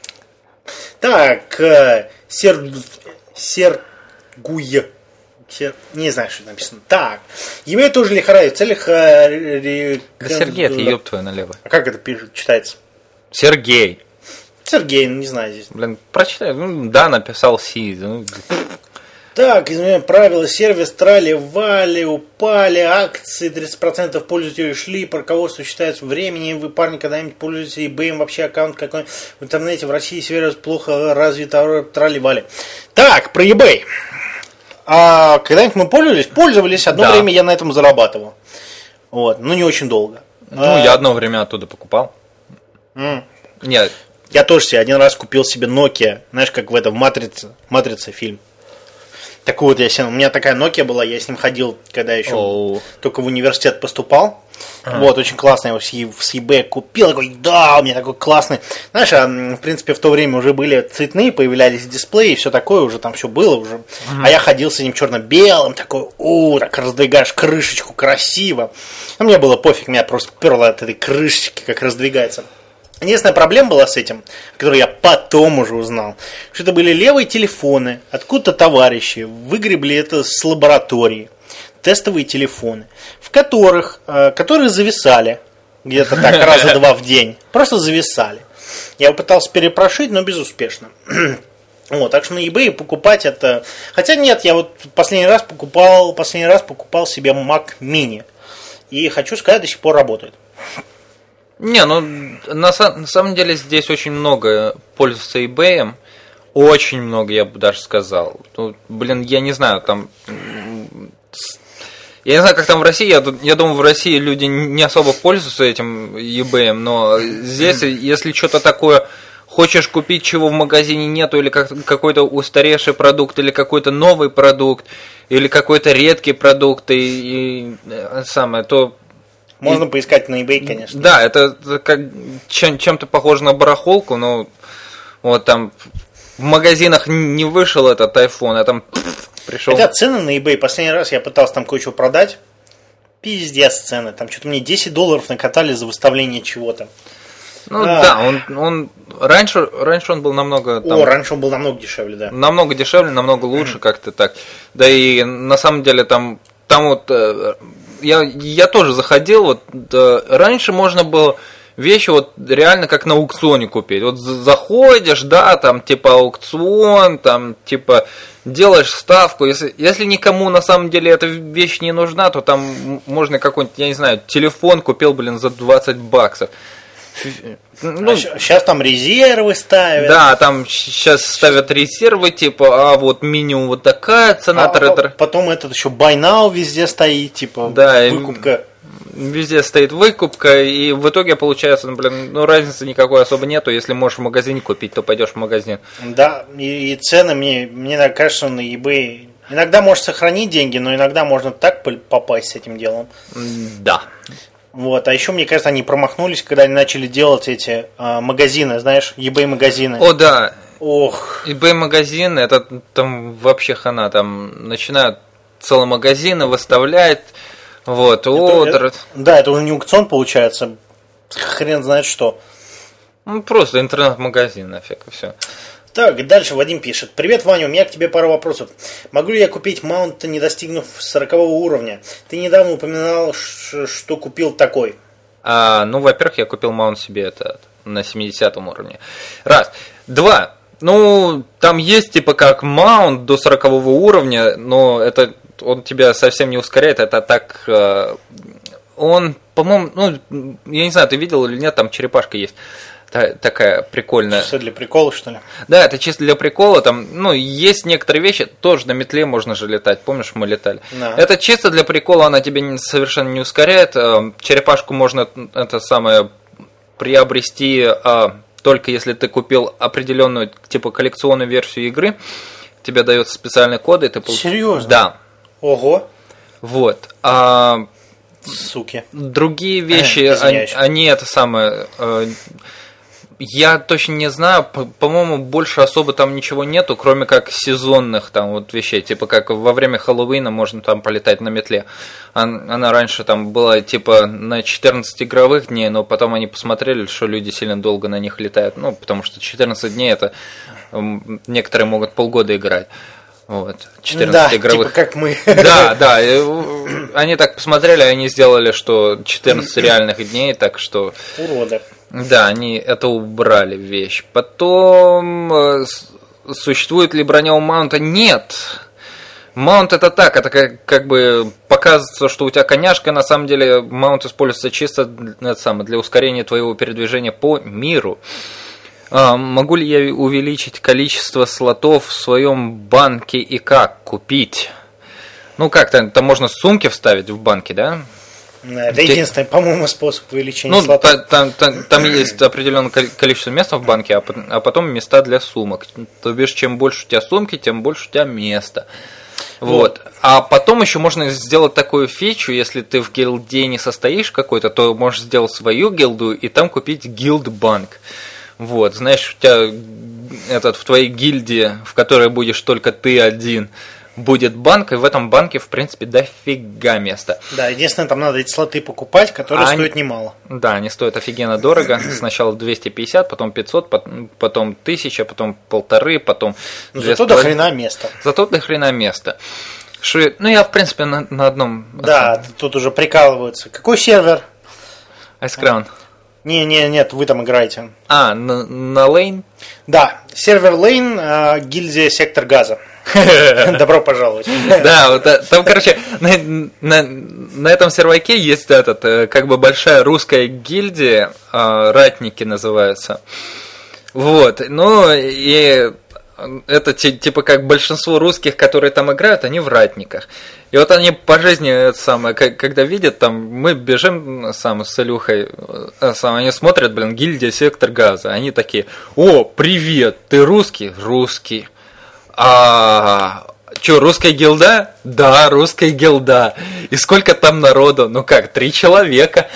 Так, сер... Сергуй. Сер... Не знаю, что написано. Так, ему тоже лихорадит. В целях... Да Сергей, это ёб твою налево. А как это пишет, читается? Сергей. Сергей, ну не знаю здесь. Блин, прочитай. Ну, да, написал Си. Ну... Так, изменяем правила, сервис трали-вали, упали, акции тридцать процентов пользователей ушли, по руководству считается времени, вы, парни, когда-нибудь пользуетесь eBay, вообще аккаунт какой-нибудь в интернете, в России сервис плохо развит, трали-вали. Так, про eBay. А когда-нибудь мы пользовались? Пользовались. Одно Да. время я на этом зарабатывал. Вот, но не очень долго. Ну, А, я одно время оттуда покупал. м. Нет, Я тоже себе один раз купил себе Nokia, знаешь, как в этом Матрице, Матрица фильм. Такую вот я себе, у меня такая Nokia была, я с ним ходил, когда еще Оу. только в университет поступал. Вот, очень классно, я его с Е- с eBay купил, такой, да, у меня такой классный. Знаешь, а, м, в принципе, в то время уже были цветные, появлялись дисплеи, все такое, уже там все было уже. А я ходил с этим черно-белым, такой, у, так раздвигаешь крышечку, красиво. А мне было пофиг, меня просто перло от этой крышечки, как раздвигается. Единственная проблема была с этим, которую я потом уже узнал, что это были левые телефоны, откуда-то товарищи выгребли это с лаборатории, тестовые телефоны, в которых, э, которые зависали, где-то так раза два в день, просто зависали. Я пытался перепрошить, но безуспешно. Вот, так что на eBay покупать это... Хотя нет, я вот последний раз покупал, последний раз покупал себе Mac Mini. И хочу сказать, до сих пор работает. Не, ну на, са- на самом деле здесь очень много пользуются eBay. Очень много, я бы даже сказал. Ну, блин, я не знаю, там. м, с- Я не знаю, как там в России. Я, ду- я думаю, в России люди не особо пользуются этим eBay, но здесь, если что-то такое хочешь купить, чего в магазине нету, или как, какой-то устаревший продукт, или какой-то новый продукт, или какой-то редкий продукт, и, и э, самое, то Можно поискать на eBay, конечно. да, это как чем- чем-то похоже на барахолку, но вот там в магазинах не вышел этот iPhone, а там пришел. Хотя цены на eBay, последний раз я пытался там кое-что продать. Пиздец цены. Там что-то мне десять долларов накатали за выставление чего-то. Ну А. да, он, он раньше, раньше он был намного там, О, раньше он был намного дешевле, да. намного дешевле, намного лучше как-то так. Да и на самом деле там, там вот э, я, я тоже заходил, вот да, раньше можно было вещи вот реально как на аукционе купить. Вот з- заходишь, да, там типа аукцион, там типа делаешь ставку. Если, если никому на самом деле эта вещь не нужна, то там м- можно какой-нибудь, я не знаю, телефон купил, блин, за двадцать баксов. Ф- Ну, сейчас там резервы ставят. да, там сейчас ставят резервы, типа, а вот минимум вот такая цена, А, тра-тра. потом этот еще buy now везде стоит, типа Да, и- выкупка. Везде стоит выкупка, и в итоге получается, ну, блин, ну разницы никакой особо нету. Если можешь в магазине купить, то пойдешь в магазин. Да, и, и цены мне, мне так кажется, на eBay. Иногда можешь сохранить деньги, но иногда можно так пол- попасть с этим делом. М, Да. Вот, а еще, мне кажется, они промахнулись, когда они начали делать эти а, магазины, знаешь, eBay магазины. О, да. Ох, eBay магазин, это там вообще хана, там начинают целые магазины выставлять. Вот, о, это- да, это уже не аукцион получается, хрен знает что. ну просто интернет-магазин, нафиг, и все. Так, дальше Вадим пишет. Привет, Ваня, у меня к тебе пару вопросов. Могу ли я купить маунт, не достигнув сорокового уровня? Ты недавно упоминал, ш- что купил такой. А, ну, во-первых, я купил маунт себе это на семидесятом уровне. Раз. Два. Ну, там есть типа как маунт до сорокового уровня, но это он тебя совсем не ускоряет, это так... э, Он, по-моему, ну, я не знаю, ты видел или нет, там черепашка есть. Та- такая прикольная. Что, для прикола, что ли? Да, это чисто для прикола. Там, ну, есть некоторые вещи, тоже на метле можно же летать. Помнишь, мы летали? Да. Это чисто для прикола, она тебя не- совершенно не ускоряет. Э, Черепашку можно это самое приобрести э, только если ты купил определенную типа коллекционную версию игры. Тебе дается специальный код, и ты получ- Серьезно? Да. Ого, Вот. А суки. другие вещи, Э, они, извиняюсь. они это самое. э, Я точно не знаю, по- по-моему, больше особо там ничего нету, кроме как сезонных там вот вещей, типа как во время Хэллоуина можно там полетать на метле. Ан- Она раньше там была типа на четырнадцать игровых дней, но потом они посмотрели, что люди сильно долго на них летают, ну, потому что четырнадцать дней это м, некоторые могут полгода играть. Вот, четырнадцать Да, игровых. типа как мы. Да, да, и, э, они так посмотрели, они сделали, что четырнадцать реальных дней, так что... Уроды. Да, они это убрали вещь. Потом, э, с- существует ли броня у маунта? Нет. Маунт это так, это как, как бы показывается, что у тебя коняшка, на самом деле маунт используется чисто для, это самое, для ускорения твоего передвижения по миру. А, могу ли я увеличить количество слотов в своем банке и как купить? Ну как-то, там можно сумки вставить в банке, да? Это единственный, по-моему, способ увеличения ну, слотов. Там, там, там есть определенное количество места в банке, а потом места для сумок. То бишь, чем больше у тебя сумки, тем больше у тебя места. Вот. А потом еще можно сделать такую фичу, если ты в гилде не состоишь какой-то, то можешь сделать свою гилду и там купить гилд-банк. Вот, знаешь, у тебя этот, в твоей гильдии, в которой будешь только ты один, будет банк, и в этом банке, в принципе, дофига места. Да, единственное, там надо эти слоты покупать, которые а стоят они, немало. Да, они стоят офигенно дорого. Сначала двести пятьдесят, потом пятьсот, потом тысяча, потом полторы, потом... Ну, зато до хрена места. Зато до хрена места. Шо, ну, я, в принципе, на, на одном... Да, основном. Тут уже прикалываются. Какой сервер? Iceground. Не, не, нет, вы там играете. А, на, на Lane? Да, сервер Lane, э, гильдия Сектор Газа. Добро пожаловать. Да, вот там, короче, на, на, на этом серваке есть этот, как бы большая русская гильдия, ратники называются. Вот, ну и это типа как большинство русских, которые там играют, они в ратниках. И вот они по жизни это самое, когда видят, там мы бежим сам с Илюхой, сам, они смотрят, блин, гильдия Сектор Газа, они такие: о, привет, ты русский? Русский. А что, русская гилда? Да, русская гилда. И сколько там народу? Ну как, три человека.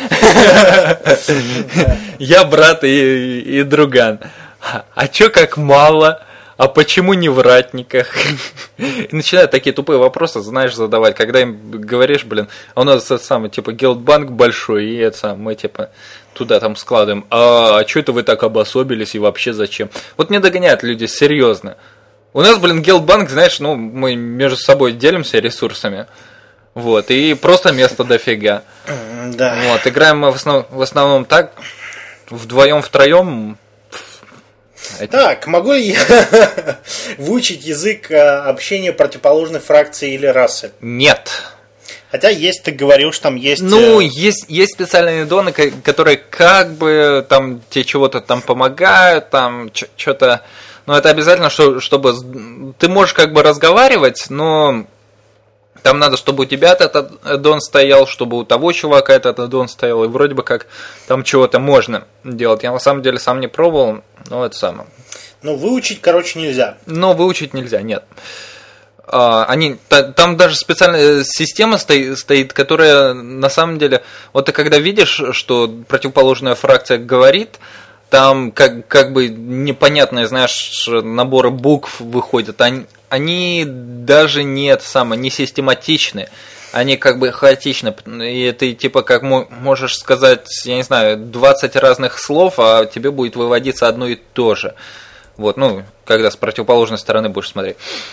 Я брат и, и друган. А чё как мало? А почему не в ратниках? И начинают такие тупые вопросы, знаешь, задавать, когда им говоришь, блин, а у нас это самый, типа, гилдбанк большой, и это самое, мы, типа, туда там складываем. А, а что это вы так обособились и вообще зачем? Вот мне догоняют люди серьезно. У нас, блин, гилдбанк, знаешь, ну, мы между собой делимся ресурсами. Вот, и просто место дофига. Да. Вот, играем мы в, основ... в основном так, вдвоем, втроем. Так, могу ли я выучить язык общения противоположной фракции или расы? Нет. Хотя есть, ты говорил, что там есть... Ну, есть, есть специальные доны, которые как бы там тебе чего-то там помогают, там что-то... Но это обязательно, что, чтобы... Ты можешь как бы разговаривать, но... Там надо, чтобы у тебя этот аддон стоял, чтобы у того чувака этот аддон стоял, и вроде бы как там чего-то можно делать. Я на самом деле сам не пробовал, но это самое. Ну, выучить, короче, нельзя. Но выучить нельзя, нет. Они, там даже специальная система стоит, стоит, которая на самом деле... Вот ты когда видишь, что противоположная фракция говорит... Там как, как бы непонятные, знаешь, наборы букв выходят. Они, они даже не, это самое, не систематичны. Они как бы хаотичны. И ты типа как можешь сказать, я не знаю, двадцать разных слов, а тебе будет выводиться одно и то же. Вот, ну, когда с противоположной стороны будешь смотреть.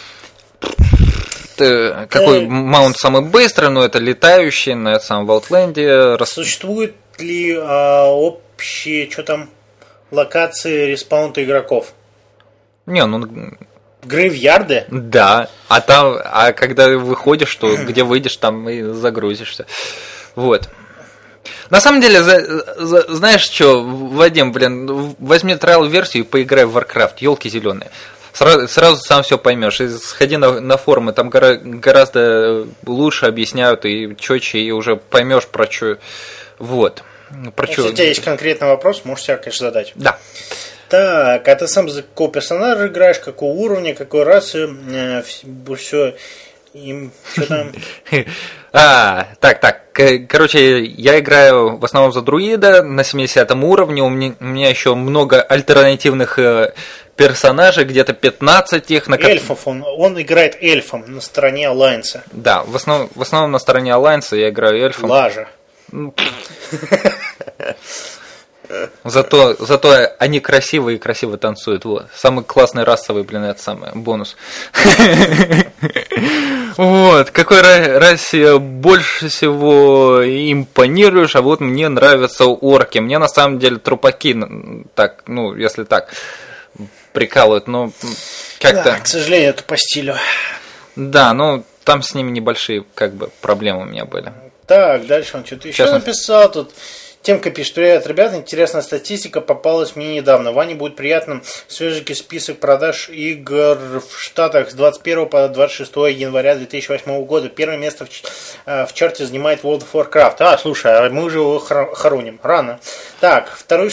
Ты, какой э, маунт самый быстрый, но это летающий, на этом самом Outland'е. Существует ли а, общие, что там... локации респаунта игроков? Не, ну... Грейвьярды? Да, а там, а когда выходишь, то где выйдешь, там и загрузишься. Вот. На самом деле, за, за, знаешь что, Вадим, блин, возьми трайл-версию и поиграй в Warcraft, елки зеленые. Сразу, сразу сам все поймешь. И сходи на, на форумы, там гора, гораздо лучше объясняют и четче, и уже поймешь про что. Вот. Про Если у тебя есть конкретный вопрос, можешь себя, конечно, задать. Да. Так, а ты сам за какого персонажа играешь, какого уровня, какой расы, э, все, им, что там? А, так, так, короче, я играю в основном за друида на семидесятом уровне, у меня, у меня еще много альтернативных персонажей, где-то пятнадцать их. На... Эльфов, он, он играет эльфом на стороне Алайнса. Да, в основном, в основном на стороне Алайнса я играю эльфом. Лажа. Зато, зато они красивые и красиво танцуют. Вот. Самый классный расовый, блин, это самый бонус. Вот. Какой расе больше всего импонируешь? А вот мне нравятся орки. Мне на самом деле трупаки, так, ну, если так, прикалывают, но как-то... Да, к сожалению, это по стилю. Да, ну, там с ними небольшие, как бы, проблемы у меня были. Так, дальше он что-то еще написал тут. Темка пишет: привет, ребята, интересная статистика попалась мне недавно. Ване будет приятным свеженький список продаж игр в Штатах с двадцать первого по двадцать шестое января две тысячи восьмого года. Первое место в, в чарте занимает World of Warcraft. А, слушай, а мы уже его хороним. Рано. Так, вторую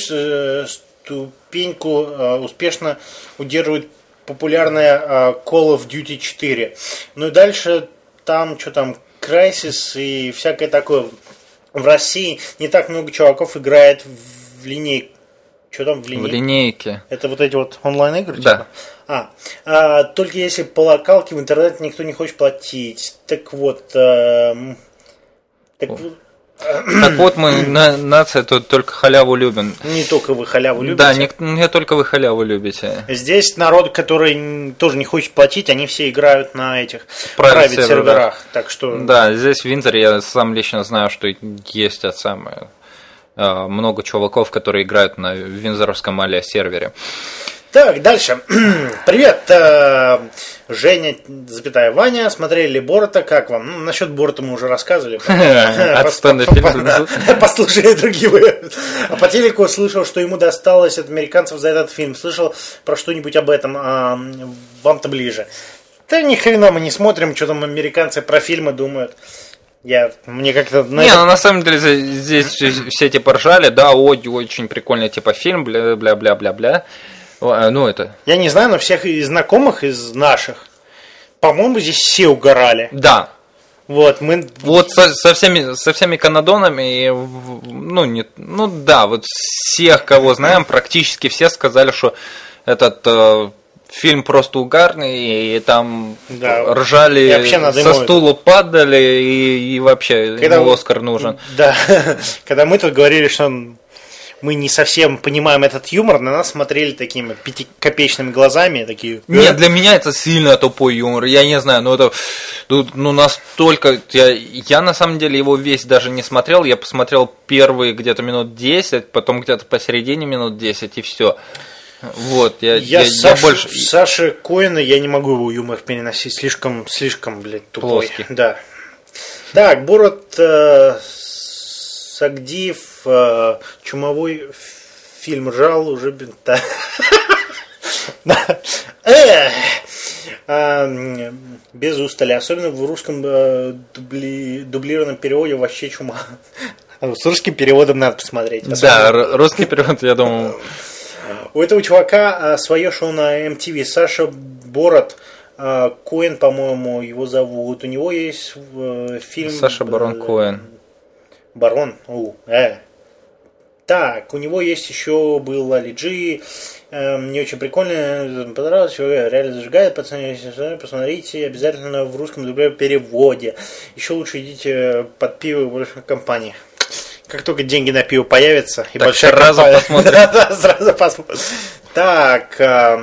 ступеньку успешно удерживает популярная Call of Duty четыре. Ну и дальше там, что там, Crysis и всякое такое. В России не так много чуваков играет в линейку. Что там в линейке? В линейке. Это вот эти вот онлайн-игры? Да. Типа? А, а, только если по локалке в интернете никто не хочет платить. Так вот... А, так, так вот, мы, на, нация, тут только халяву любим. Не только вы халяву любите. Да, не, не только вы халяву любите. Здесь народ, который тоже не хочет платить, они все играют на этих private серверах. серверах. Так что... Да, здесь в Винзоре я сам лично знаю, что есть от самое, много чуваков, которые играют на винзоровском а-ля сервере. Так, дальше. Привет, Женя, запятая Ваня. Смотрели Борута, как вам? Ну, насчет Борута мы уже рассказывали. Отстойный фильм. Послушали другие. А по телеку слышал, что ему досталось от американцев за этот фильм. Слышал про что-нибудь об этом? Вам-то ближе. Да ни хрена мы не смотрим, что там американцы про фильмы думают. Я, мне как-то... Не, это... ну на самом деле здесь все типа ржали, да, очень прикольный типа фильм, бля-бля-бля-бля-бля. Ну, это... Я не знаю, но всех из знакомых, из наших, по-моему, здесь все угорали. Да. Вот, мы... Вот со, со, всеми, со всеми канадонами, ну, не, ну, да, вот всех, кого знаем, практически все сказали, что этот э, фильм просто угарный, и, и там да. ржали, со стула это. падали, и, и вообще когда ему Оскар нужен. Да, когда мы тут говорили, что он... мы не совсем понимаем этот юмор, на нас смотрели такими пятикопеечными глазами, такие... Нет, для меня это сильно тупой юмор, я не знаю, ну это, ну настолько, я, я на самом деле его весь даже не смотрел, я посмотрел первые где-то минут десять, потом где-то посередине минут десять и все. Вот, я, я, я, Сашу, я больше... Саши Коэна, я не могу его юмор переносить, слишком, слишком, блядь, тупой. Плоский. Да. Так, Борот... Э... Сагдиев, э, чумовой фильм ржал уже бинта. Без устали, особенно в русском дублированном переводе вообще чума. С русским переводом надо посмотреть. Да, русский перевод, я думаю. У этого чувака свое шоу на эм ти ви. Саша Борот Коэн, по-моему, его зовут. У него есть фильм... Саша Барон Коэн. Барон, у, э. Так, у него есть еще был Али Джи, э, мне очень прикольно, понравилось, реально зажигает, пацаны, посмотрите, обязательно в русском дубляже переводе. Еще лучше идите под пиво в больших компаниях. Как только деньги на пиво появятся, и так большая сразу компания... посмотрим. Да, сразу посмотрим. Так,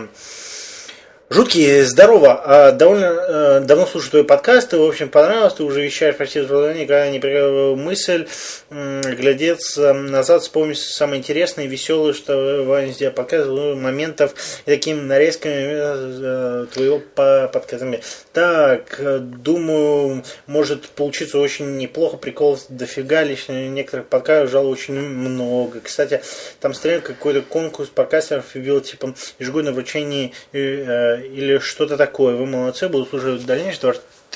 Жуткий, здорово. Довольно э, давно слушаю твои подкасты. В общем, понравилось. Ты уже вещаешь почти никогда не приговор мысль. М- глядеться назад, вспомнить самое интересное и веселое, что Ваня сделал подкаст, моментов и такими нарезками э, твоего по- подкаста. Так, думаю, может получиться очень неплохо. Приколов дофига. Лично некоторых подкастов жало очень много. Кстати, там стоял какой-то конкурс подкастеров и вел типа ежегодное вручение э, или что-то такое. Вы молодцы, буду слушать дальнейшее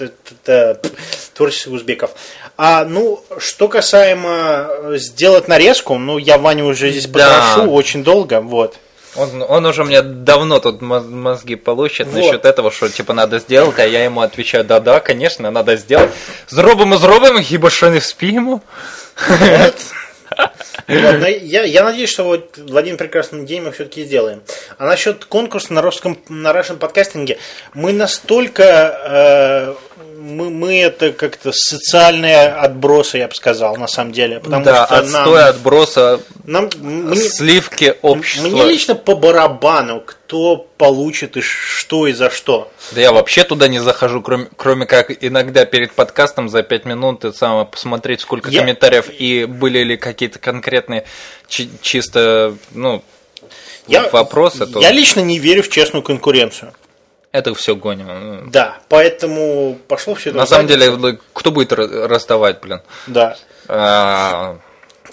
творческих узбеков. А, ну, что касаемо сделать нарезку, ну, я Ваню уже здесь попрошу да. очень долго, вот. Он, он уже мне давно тут мозги получит вот. Насчет этого, что типа надо сделать, а я ему отвечаю, да-да, конечно, надо сделать. Зробимо, зробимо, хіба що не вспіємо. Вот. Ладно, я, я надеюсь, что вот в один прекрасный день мы все-таки сделаем. А насчет конкурса на русском на Russian подкастинге, мы настолько э, мы, мы это как-то социальные отбросы, я бы сказал, на самом деле. Потому да, что отстой нам, отброса, нам, мне, сливки общества. Мне лично по барабану, кто получит и что и за что. Да я вообще туда не захожу, кроме, кроме как иногда перед подкастом за пять минут и самое посмотреть, сколько я... комментариев и были ли какие-то конкретные чи- чисто ну, я, вопросы. То... Я лично не верю в честную конкуренцию. Это все гоним. Да, поэтому пошло все это. На самом деле, кто будет раздавать, блин? Да. А...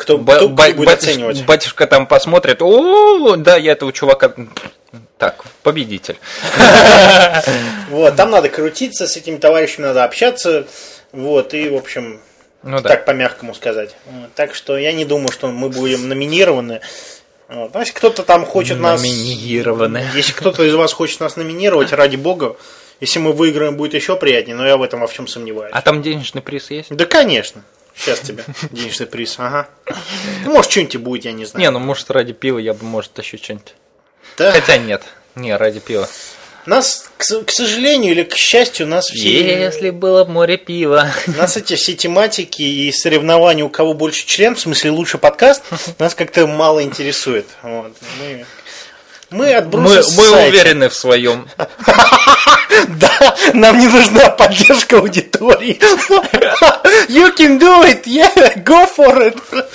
Кто, Ба- кто, ба- кто будет батюш- оценивать? Батюшка там посмотрит, о, да, я этого чувака... Так, победитель. Вот, там надо крутиться, с этими товарищами надо общаться, вот, и, в общем, Ну да. так по-мягкому сказать. Вот, так что я не думаю, что мы будем номинированы. Вот. Если кто-то там хочет нас... Номинированы. Если кто-то из вас хочет нас номинировать, ради бога, если мы выиграем, будет еще приятнее, но я в этом во всем сомневаюсь. А там денежный приз есть? Да, конечно. Сейчас тебе денежный приз, ага. Ну, может, что-нибудь и будет, я не знаю. Не, ну может ради пива я бы, может, еще что-нибудь. Да. Хотя нет, не, ради пива. Нас, к, с- к сожалению или к счастью, нас все... Если было бы море пива. Нас эти все тематики и соревнования, у кого больше член, в смысле лучше подкаст, нас как-то мало интересует. Вот. Мы, мы Мы, отбросы мы сайта. уверены в своем. Да, нам не нужна поддержка аудитории. You can do it, yeah, go for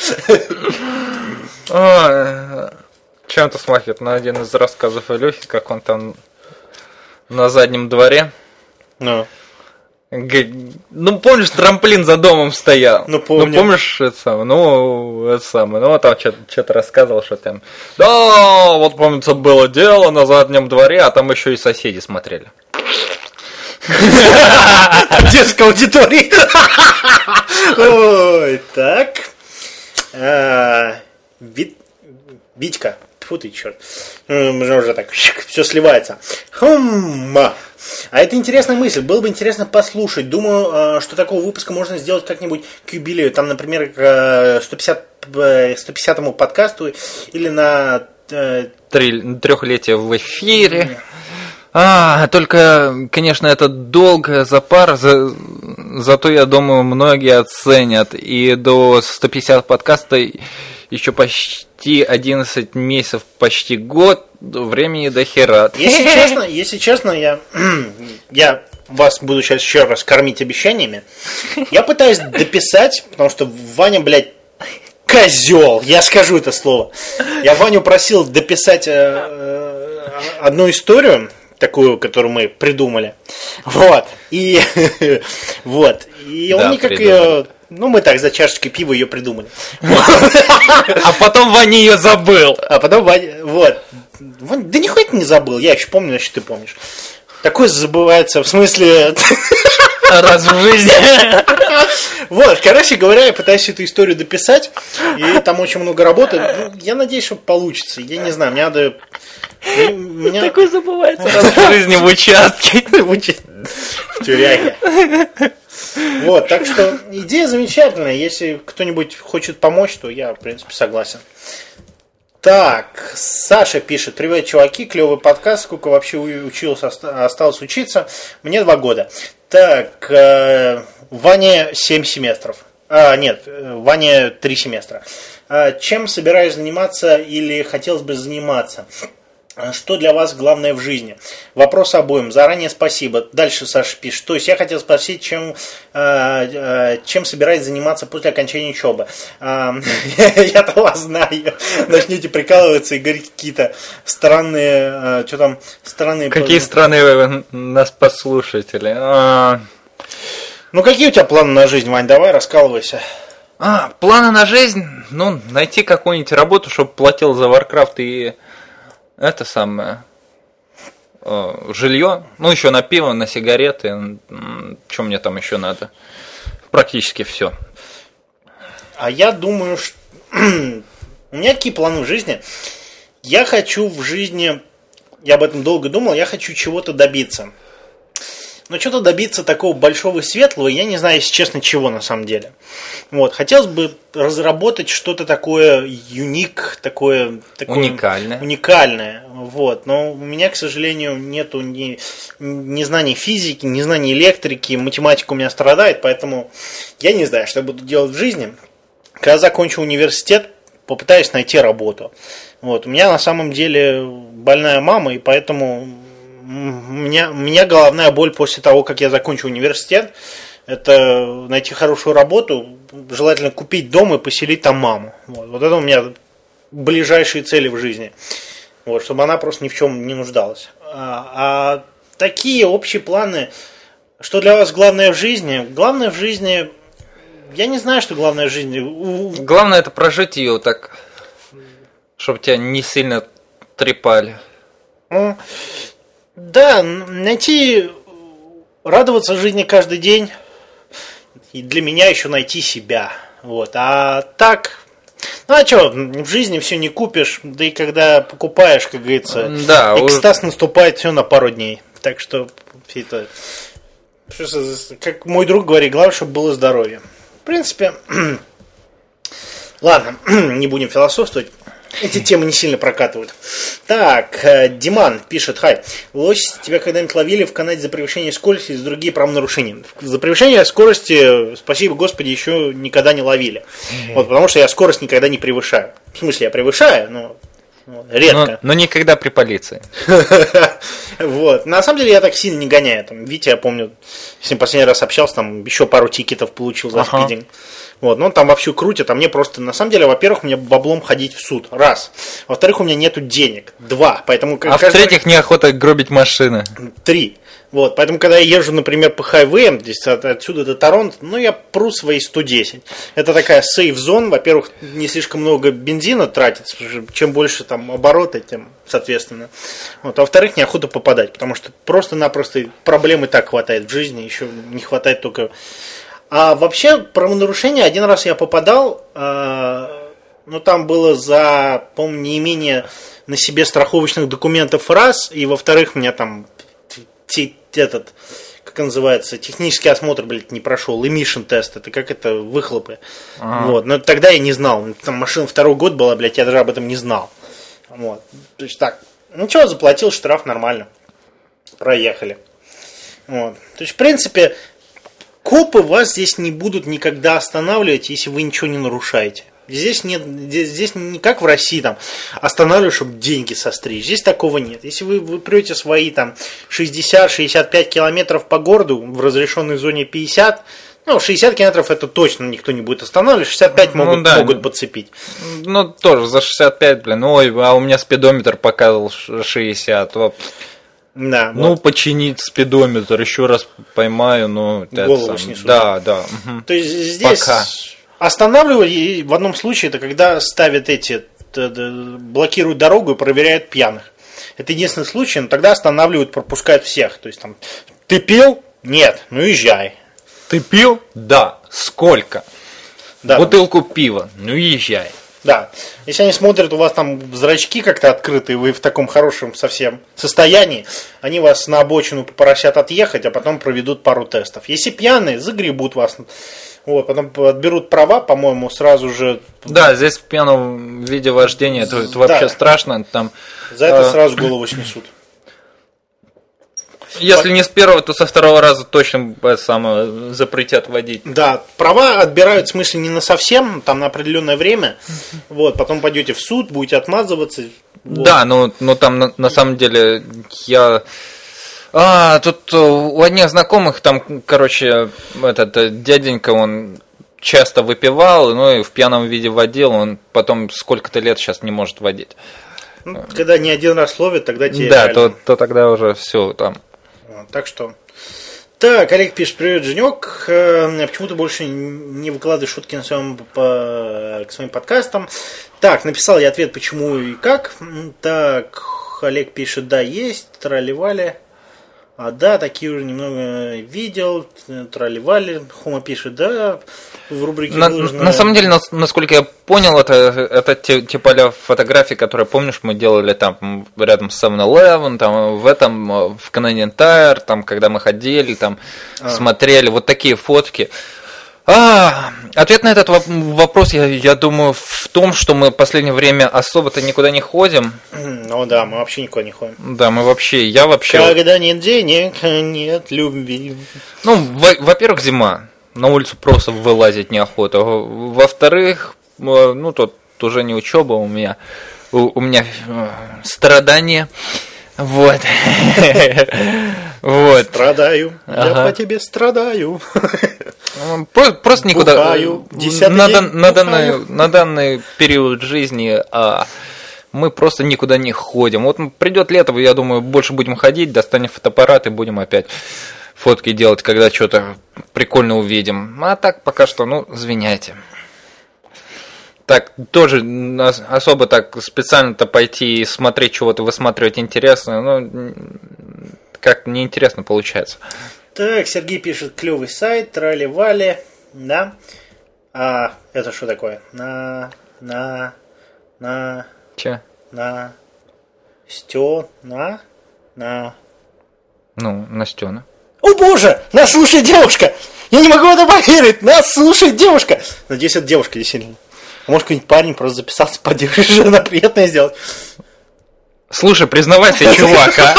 it. Чем-то смахивает на один из рассказов Алёхи, как он там на заднем дворе. Ну, Г- Ну, помнишь, трамплин за домом стоял? Ну, помню. Ну, помнишь, это самое, ну, это самое, ну, там что-то рассказывал, что там, да, вот, помнится, было дело на заднем дворе, а там еще и соседи смотрели. поддержка аудитории. Ой, так. А, Вит- Витька. Тьфу ты, черт. Уже так все сливается. Хм. А это интересная мысль. Было бы интересно послушать. Думаю, что такого выпуска можно сделать как-нибудь к юбилею. Там, например, к сто пятидесятому подкасту или на... Три, трехлетие в эфире. А, только, конечно, это долгая запара, за, зато, я думаю, многие оценят. И до ста пятидесятого подкаста еще почти одиннадцать месяцев, почти год, времени до хера. Если честно, если честно, я, я вас буду сейчас еще раз кормить обещаниями. Я пытаюсь дописать, потому что Ваня, блядь, козел, я скажу это слово. Я Ваню просил дописать э, э, одну историю, такую, которую мы придумали. Вот. И вот. И он Да, никак придумали. ее. Ну, мы так за чашечкой пива ее придумали. А потом Ваня ее забыл. А потом Ваня. Вот. Ваня, да нихуя ты не забыл. Я еще помню, значит, ты помнишь. Такое забывается, в смысле. Раз в жизни. Вот, короче говоря, я пытаюсь эту историю дописать, и там очень много работы. Ну, я надеюсь, что получится. Я не знаю, мне надо... Меня... Такое забывается раз в жизни в участке. В тюряге. Вот, так что идея замечательная. Если кто-нибудь хочет помочь, то я, в принципе, согласен. Так, Саша пишет: привет, чуваки, клевый подкаст, сколько вообще учился, осталось учиться? Мне два года. Так, э, Ване семь семестров. А, нет, Ване три семестра. А, чем собираешь заниматься или хотелось бы заниматься? Что для вас главное в жизни? Вопрос обоим. Заранее спасибо. Дальше Саша пишет. То есть я хотел спросить, чем, э, чем собираетесь заниматься после окончания учебы. Э, Я-то вас знаю. Начнете прикалываться и говорить какие-то странные... Э, что там? Странные... Какие странные нас послушатели. А, Ну, какие у тебя планы на жизнь, Вань? Давай, раскалывайся. а, планы на жизнь? Ну, найти какую-нибудь работу, чтобы платил за Warcraft и... Это самое э, жилье, ну еще на пиво, на сигареты, что мне там еще надо? Практически все. А я думаю, что у меня какие планы в жизни? Я хочу в жизни, я об этом долго думал, я хочу чего-то добиться. Но что-то добиться такого большого и светлого, я не знаю, если честно, чего на самом деле. Вот, хотелось бы разработать что-то такое юник, такое, такое Уникальное. уникальное. Вот. Но у меня, к сожалению, нету ни, ни знаний физики, ни знаний электрики, математика у меня страдает, поэтому я не знаю, что я буду делать в жизни. Когда закончу университет, попытаюсь найти работу. Вот. У меня на самом деле больная мама, и поэтому... У меня, у меня головная боль после того, как я закончу университет, это найти хорошую работу, желательно купить дом и поселить там маму. Вот, вот это у меня ближайшие цели в жизни. Вот, чтобы она просто ни в чем не нуждалась. А, а такие общие планы, что для вас главное в жизни? Главное в жизни я не знаю, что главное в жизни. Главное это прожить ее так, чтобы тебя не сильно трепали. Да, найти, радоваться жизни каждый день. И для меня еще найти себя. Вот. А так, ну а что, в жизни все не купишь, да и когда покупаешь, как говорится, да, экстаз уже... наступает все на пару дней. Так что, это, как мой друг говорит, главное, чтобы было здоровье. В принципе, ладно, не будем философствовать. Эти темы не сильно прокатывают. Так, Диман пишет: хай, лось, тебя когда-нибудь ловили в Канаде за превышение скорости и за другие правонарушения? За превышение скорости, спасибо Господи, еще никогда не ловили. Вот, потому что я скорость никогда не превышаю. В смысле, я превышаю, но редко. Но, но никогда при полиции. Вот. На самом деле я так сильно не гоняю. Там, Витя, я помню, с ним последний раз общался, там еще пару тикетов получил за ага. спидинг. Вот, но он там вовсю крутит, а мне просто, на самом деле, во-первых, мне баблом ходить в суд, раз. Во-вторых, у меня нету денег, два. Поэтому, а каждый... в-третьих, неохота гробить машины. Три. Вот, поэтому, когда я езжу, например, по хайвеям, здесь от, отсюда до Торонто, ну, я пру свои сто десять. Это такая сейф-зон, во-первых, не слишком много бензина тратится, чем больше там обороты, тем, соответственно. Вот, а во-вторых, неохота попадать, потому что просто-напросто проблем и так хватает в жизни, еще не хватает только... А вообще, правонарушение, один раз я попадал, э, ну, там было за, по-моему, неимение на себе страховочных документов раз, и, во-вторых, меня там т- этот, как называется, технический осмотр, блядь, не прошел, emission тест, это как это, выхлопы. Ага. Вот, но тогда я не знал, там машина второй год была, блядь, я даже об этом не знал. Вот, то есть так, ну, что, заплатил штраф нормально, проехали. Вот, то есть, в принципе... Копы вас здесь не будут никогда останавливать, если вы ничего не нарушаете. Здесь нет, здесь, здесь не как в России там останавливают, чтобы деньги состричь. Здесь такого нет. Если вы, вы прете свои там шестьдесят-шестьдесят пять километров по городу в разрешенной зоне пятьдесят, ну шестьдесят километров это точно никто не будет останавливать, шестьдесят пять могут, ну, да. могут подцепить. Ну тоже за шестьдесят пять, блин, ой, а у меня спидометр показывал шестьдесят. Да, ну, вот. Починить спидометр, еще раз поймаю, ну, голову это снесу. Да, да. Угу. То есть здесь Пока. Останавливают, и в одном случае это когда ставят эти, блокируют дорогу и проверяют пьяных. Это единственный случай, но тогда останавливают, пропускают всех. То есть там, ты пил? Нет, ну езжай. Ты пил? Да. Сколько? Да. Бутылку пива, ну езжай. Да, если они смотрят, у вас там зрачки как-то открыты, и вы в таком хорошем совсем состоянии, они вас на обочину попросят отъехать, а потом проведут пару тестов. Если пьяные, загребут вас, вот, потом отберут права, по-моему, сразу же... Да, здесь в пьяном виде вождения, это, это вообще да. страшно. Там, За это э... сразу голову снесут. Если не с первого, то со второго раза точно самое, запретят водить. Да, права отбирают, в смысле, не на совсем, там на определенное время. Вот, потом пойдете в суд, будете отмазываться. Вот. Да, но, но там на, на самом деле я... А, тут у одних знакомых там, короче, этот дяденька, он часто выпивал, ну и в пьяном виде водил, он потом сколько-то лет сейчас не может водить. Ну, когда не один раз ловит, тогда тебе Да, то, то тогда уже все там. Так что... Так, Олег пишет: привет, Женек. Почему ты больше не выкладываешь шутки на своем, по, к своим подкастам? Так, написал я ответ, почему и как. Так, Олег пишет: да, есть, тролливали. А да, такие уже немного видел, тролливали. Хома пишет: да, в рубрике на, выложено... на самом деле, насколько я понял, это, это те, те поля фотографий, которые, помнишь, мы делали там рядом с севен элевен, там в этом, в Canadian Tire, там, когда мы ходили, там, а. смотрели, вот такие фотки. А, ответ на этот вопрос, я, я думаю, в том, что мы в последнее время особо-то никуда не ходим. Ну да, мы вообще никуда не ходим. Да, мы вообще, я вообще... Когда нет денег, нет любви. Ну, во- во-первых, зима. На улицу просто вылазить неохота. Во-вторых, ну, тут уже не учеба у меня. У, у меня страдания. Вот. Вот. Страдаю. Я по тебе страдаю. Просто никуда. На, на, данный, на данный период жизни а, мы просто никуда не ходим. Вот придет лето, я думаю, больше будем ходить, достанем фотоаппарат и будем опять фотки делать, когда что-то прикольно увидим. А так пока что, ну, извиняйте. Так, тоже особо так специально-то пойти и смотреть чего-то, высматривать интересно, ну, как неинтересно получается. Так, Сергей пишет, клевый сайт, трали-вали, да. А это что такое? На, на, на... Че? На, стё, на, на... Ну, Настена. О боже, нас слушает девушка! Я не могу в это поверить, нас слушает девушка! Надеюсь, это девушка действительно. Может, какой-нибудь парень просто записался, поддержишь, жена приятное сделать. Слушай, признавайся, чувак, а?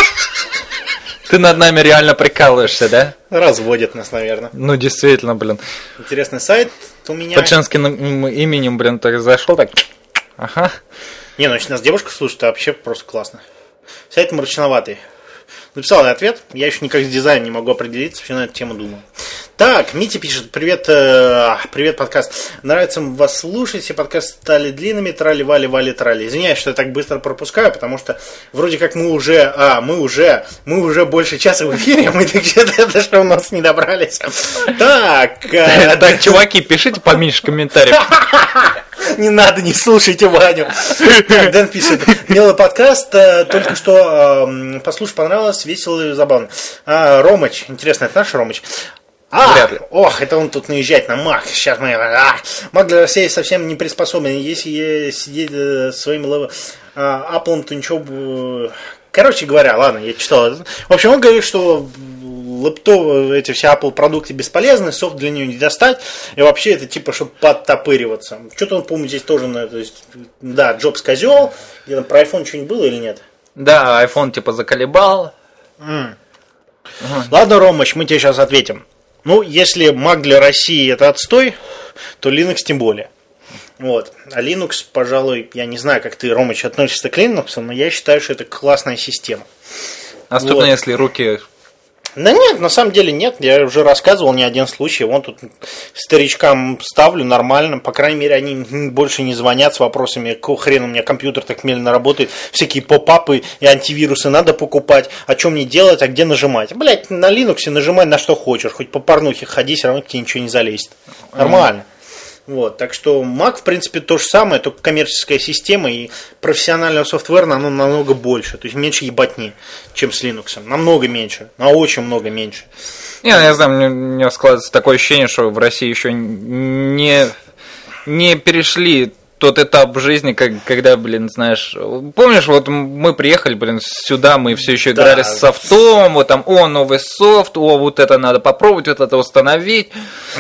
Ты над нами реально прикалываешься, да? Разводят нас, наверное. Ну, действительно, блин. Интересный сайт у меня. Под женским именем, блин, так зашел, так... Ага. Не, ну, если нас девушка слушает, то вообще просто классно. Сайт мрачноватый. Написал я ответ. Я еще никак с дизайном не могу определиться, вообще на эту тему думаю. Так, Митя пишет, привет, э, привет, подкаст. Нравится вас слушать, все подкасты стали длинными, трали, вали, вали, трали. Извиняюсь, что я так быстро пропускаю, потому что вроде как мы уже, а, мы уже, мы уже больше часа в эфире, мы так где-то даже у нас не добрались. Так. Так, чуваки, пишите поменьше комментариев. Не надо, не слушайте Ваню. Так, Дэн пишет. Милый подкаст, только что послушай, понравилось, весело и забавно. А, Ромыч, интересно, это наш Ромыч? А, Вряд ли. Ох, это он тут наезжает на Мак. Сейчас мы... А, Мак для России совсем не приспособлен. Если сидеть э, своим лев... а, Apple, то ничего... Короче говоря, ладно, я читал. В общем, он говорит, что лэптоп, эти все Apple продукты бесполезны, софт для нее не достать, и вообще это типа, чтобы подтопыриваться. Что-то он, помню, здесь тоже, на, то есть, да, Джобс козел, где-то про iPhone что-нибудь было или нет? Да, iPhone типа заколебал. Mm. Угу. Ладно, Ромыч, мы тебе сейчас ответим. Ну, если Mac для России это отстой, то Linux тем более. Вот. А Linux, пожалуй, я не знаю, как ты, Ромыч, относишься к Linux, но я считаю, что это классная система. Особенно вот. Если руки... Да нет, на самом деле нет. Я уже рассказывал не один случай. Вон тут старичкам ставлю нормально. По крайней мере, они больше не звонят с вопросами, какого хрена у меня компьютер так медленно работает. Всякие поп-апы и антивирусы надо покупать. А что мне делать, а где нажимать? Блять, на Linux нажимай на что хочешь. Хоть по порнухе ходи, все равно к тебе ничего не залезет. Нормально. Вот, так что Mac, в принципе, то же самое, только коммерческая система и профессионального софтвера оно намного больше, то есть меньше ебатни, чем с Linux. Намного меньше, на очень много меньше. Не, я знаю, мне, мне складывается такое ощущение, что в России еще не, не перешли тот этап жизни, как, когда, блин, знаешь, помнишь, вот мы приехали, блин, сюда, мы все еще играли да. с софтом, вот там, о, новый софт, о, вот это надо попробовать, вот это установить.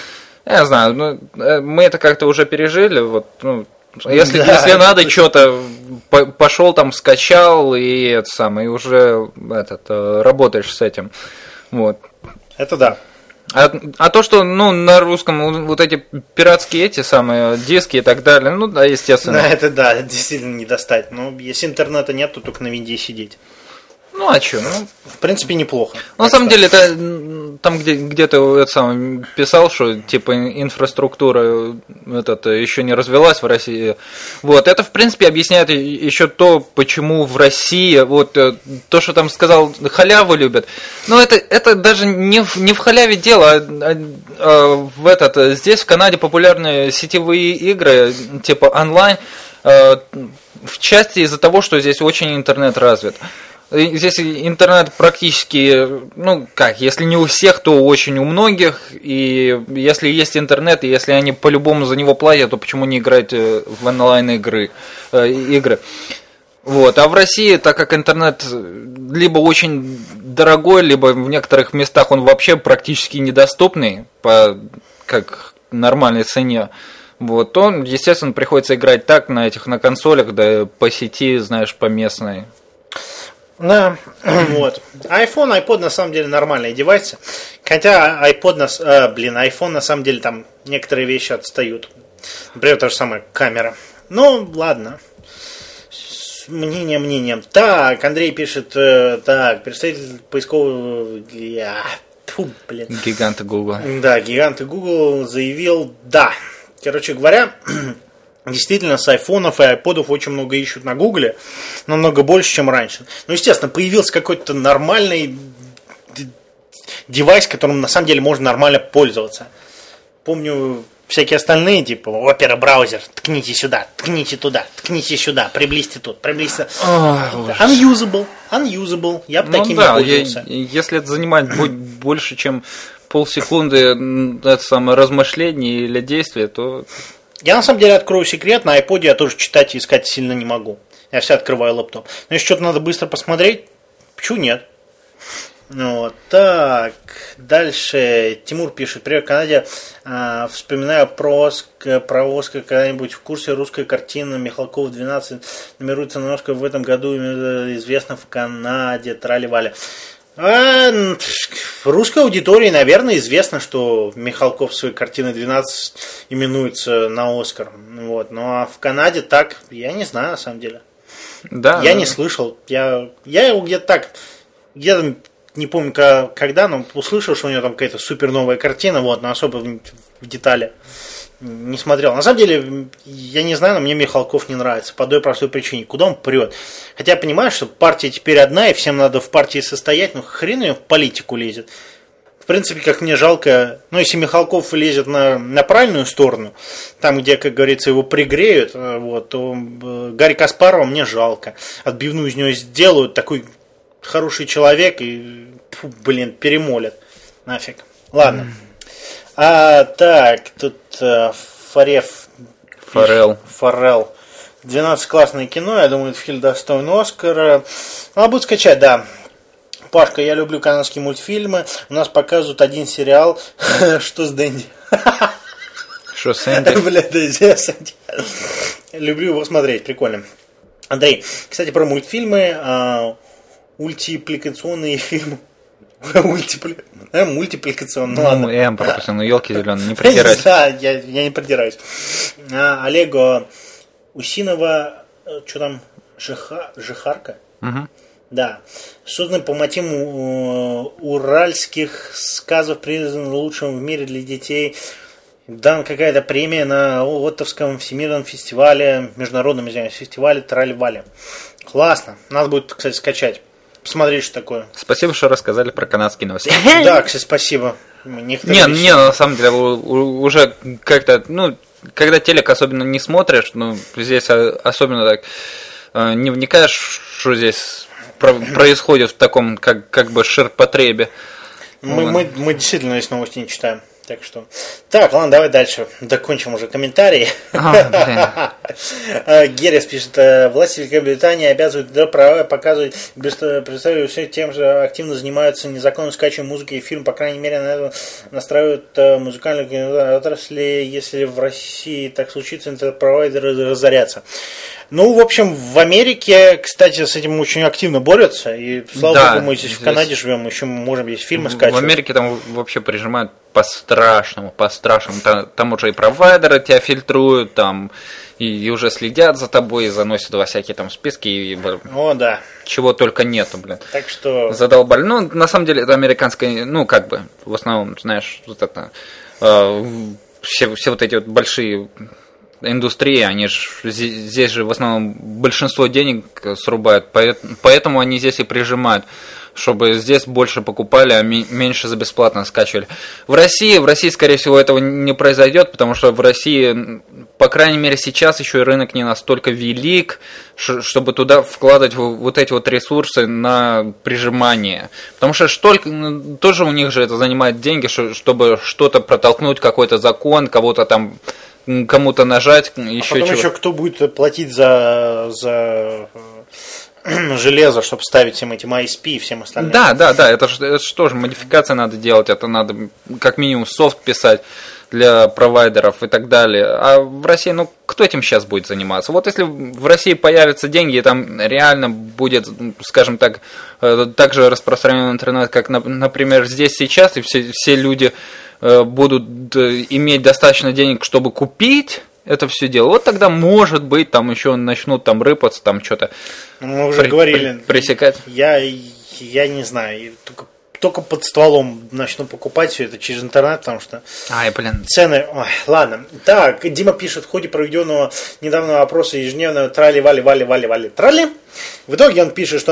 Я знаю, ну, мы это как-то уже пережили. Вот, ну, если, да, если надо что-то, пошел там, скачал, и это самое, и уже этот, работаешь с этим. Вот. Это да. А, а то, что ну, на русском вот эти пиратские эти самые диски и так далее, ну да, естественно. Да, это да, действительно не достать. Но если интернета нет, то только на винде сидеть. Ну а что? Ну, в принципе, неплохо. Ну, на самом деле, это там где, где-то это самое, писал, что типа инфраструктура этот, еще не развилась в России. Вот, это, в принципе, объясняет еще то, почему в России, вот то, что там сказал, халяву любят. Но это, это даже не в, не в халяве дело, а, а, а в этот, здесь в Канаде популярны сетевые игры, типа онлайн, а, в части из-за того, что здесь очень интернет развит. Здесь интернет практически, ну как, если не у всех, то очень у многих. И если есть интернет, и если они по-любому за него платят, то почему не играть в онлайн игры, э, игры? Вот. А в России, так как интернет либо очень дорогой, либо в некоторых местах он вообще практически недоступный по как нормальной цене, вот, то, естественно, приходится играть так на этих на консолях, да по сети, знаешь, по местной. Да, вот. iPhone, iPod на самом деле нормальные девайсы. Хотя iPod, на, э, блин, iPhone на самом деле там некоторые вещи отстают. Например, та же самая камера. Ну, ладно. Мнение мнением. Так, Андрей пишет, э, так, представитель поискового... Я, фу, блин. Гиганты Google. Да, гиганты Google заявил, да. Короче говоря... Действительно, с айфонов и айподов очень много ищут на Гугле, намного больше, чем раньше. Ну, естественно, появился какой-то нормальный девайс, которым на самом деле можно нормально пользоваться. Помню, всякие остальные, типа, Opera браузер, ткните сюда, ткните туда, ткните сюда, приблизьте тут, приблизьте. Oh, unusable, unusable, я бы ну, таким да, не пользовался. Я, если это занимает больше, чем полсекунды, это самое размышление или действие, то... Я на самом деле открою секрет, на iPod я тоже читать и искать сильно не могу. Я все открываю лэптоп. Но если что-то надо быстро посмотреть, почему нет? Ну, вот, так, дальше Тимур пишет: привет, Канаде. А, вспоминаю про Оскар, про Оскар когда-нибудь в курсе русской картины Михалков двенадцать номируется на Оскар в этом году, известно в Канаде, трали-вали. А, русской аудитории, наверное, известно, что Михалков в своей картине двенадцать именуется на Оскар. Вот. Ну а в Канаде так, я не знаю на самом деле. Да, я да. не слышал. Я, я его где-то так, где-то не помню когда, но услышал, что у него там какая-то супер новая картина, вот, но особо в, в детали не смотрел. На самом деле, я не знаю, но мне Михалков не нравится. По одной простой причине. Куда он прет? Хотя я понимаю, что партия теперь одна, и всем надо в партии состоять, но хрен ее в политику лезет. В принципе, как мне жалко, ну, если Михалков лезет на, на правильную сторону, там, где, как говорится, его пригреют, вот, то Гарри Каспарова мне жалко. Отбивную из него сделают, такой хороший человек, и, фу, блин, перемолят. Нафиг. Ладно. Mm. А, так, тут uh, Фарев. Форел. Форел. двенадцать классное кино, я думаю, этот фильм достоин Оскара. Надо будет скачать, да. Пашка, я люблю канадские мультфильмы. У нас показывают один сериал. Что с Дэнди? Что с Энди? Бля, да, с Энди. Люблю его смотреть, прикольно. Андрей, кстати, про мультфильмы. Мультипликационные фильмы. Мультипли... э, мультипликационные. Ну, ну ладно. М пропустил, ну елки зеленые, не придирайся. Да, я, я не придираюсь. А, Олега Усинова, что там, Жиха... Жихарка? Угу. Да. Создан по мотивам уральских сказов, признан лучшим в мире для детей. Дан какая-то премия на Оттавском всемирном фестивале, международном, извиняюсь, фестивале Траль-Вали. Классно. Надо будет, кстати, скачать. Посмотреть, что такое. Спасибо, что рассказали про канадские новости. Да, кстати, спасибо. Не, не, на самом деле, уже как-то, ну, когда телек особенно не смотришь, ну, здесь особенно так не вникаешь, что здесь происходит в таком, как, как бы, ширпотребе. Мы, вот. мы, мы действительно здесь новости не читаем. Так что. Так, ладно, давай дальше. Докончим уже комментарии. А, Геррис пишет: власти Великобритании обязывают да, права показывать представителей все тем же активно занимаются незаконным скачиванием музыки и фильм, по крайней мере, на это настраивают музыкальные отрасли. Если в России так случится, интернет-провайдеры разорятся. Ну, в общем, в Америке, кстати, с этим очень активно борются. И, слава да, богу, мы здесь, здесь в Канаде живем, еще мы можем здесь фильмы скачивать. В Америке там вообще прижимают по-страшному, по-страшному. Там, там уже и провайдеры тебя фильтруют, там и, и уже следят за тобой, и заносят во всякие там списки. И, О, да. Чего только нету, блин. Так что... Задолбали. Ну, на самом деле, это американская, ну, как бы, в основном, знаешь, вот это... Э, все, все вот эти вот большие... индустрии, они же здесь же в основном большинство денег срубают, поэтому они здесь и прижимают, чтобы здесь больше покупали, а меньше за бесплатно скачивали. В России, в России, скорее всего, этого не произойдет, потому что в России, по крайней мере, сейчас еще и рынок не настолько велик, чтобы туда вкладывать вот эти вот ресурсы на прижимание. Потому что только, тоже у них же это занимает деньги, чтобы что-то протолкнуть, какой-то закон, кого-то там кому-то нажать, еще а потом чего. еще кто будет платить за, за железо, чтобы ставить всем этим ай эс пи и всем остальным. Да, да, да, это же, это же тоже модификация надо делать, это надо как минимум софт писать для провайдеров и так далее. А в России, ну, кто этим сейчас будет заниматься? Вот если в России появятся деньги, и там реально будет, скажем так, так же распространен интернет, как, например, здесь сейчас, и все, все люди будут иметь достаточно денег, чтобы купить это все дело. Вот тогда, может быть, там еще начнут там рыпаться, там что-то мы уже при, говорили, при, пресекать. Я, я не знаю, только, только под стволом начну покупать все это через интернет, потому что Ай, блин. цены... Ой, ладно. Так, Дима пишет: в ходе проведенного недавнего опроса ежедневного трали-вали-вали-вали-вали-трали. В итоге он пишет, что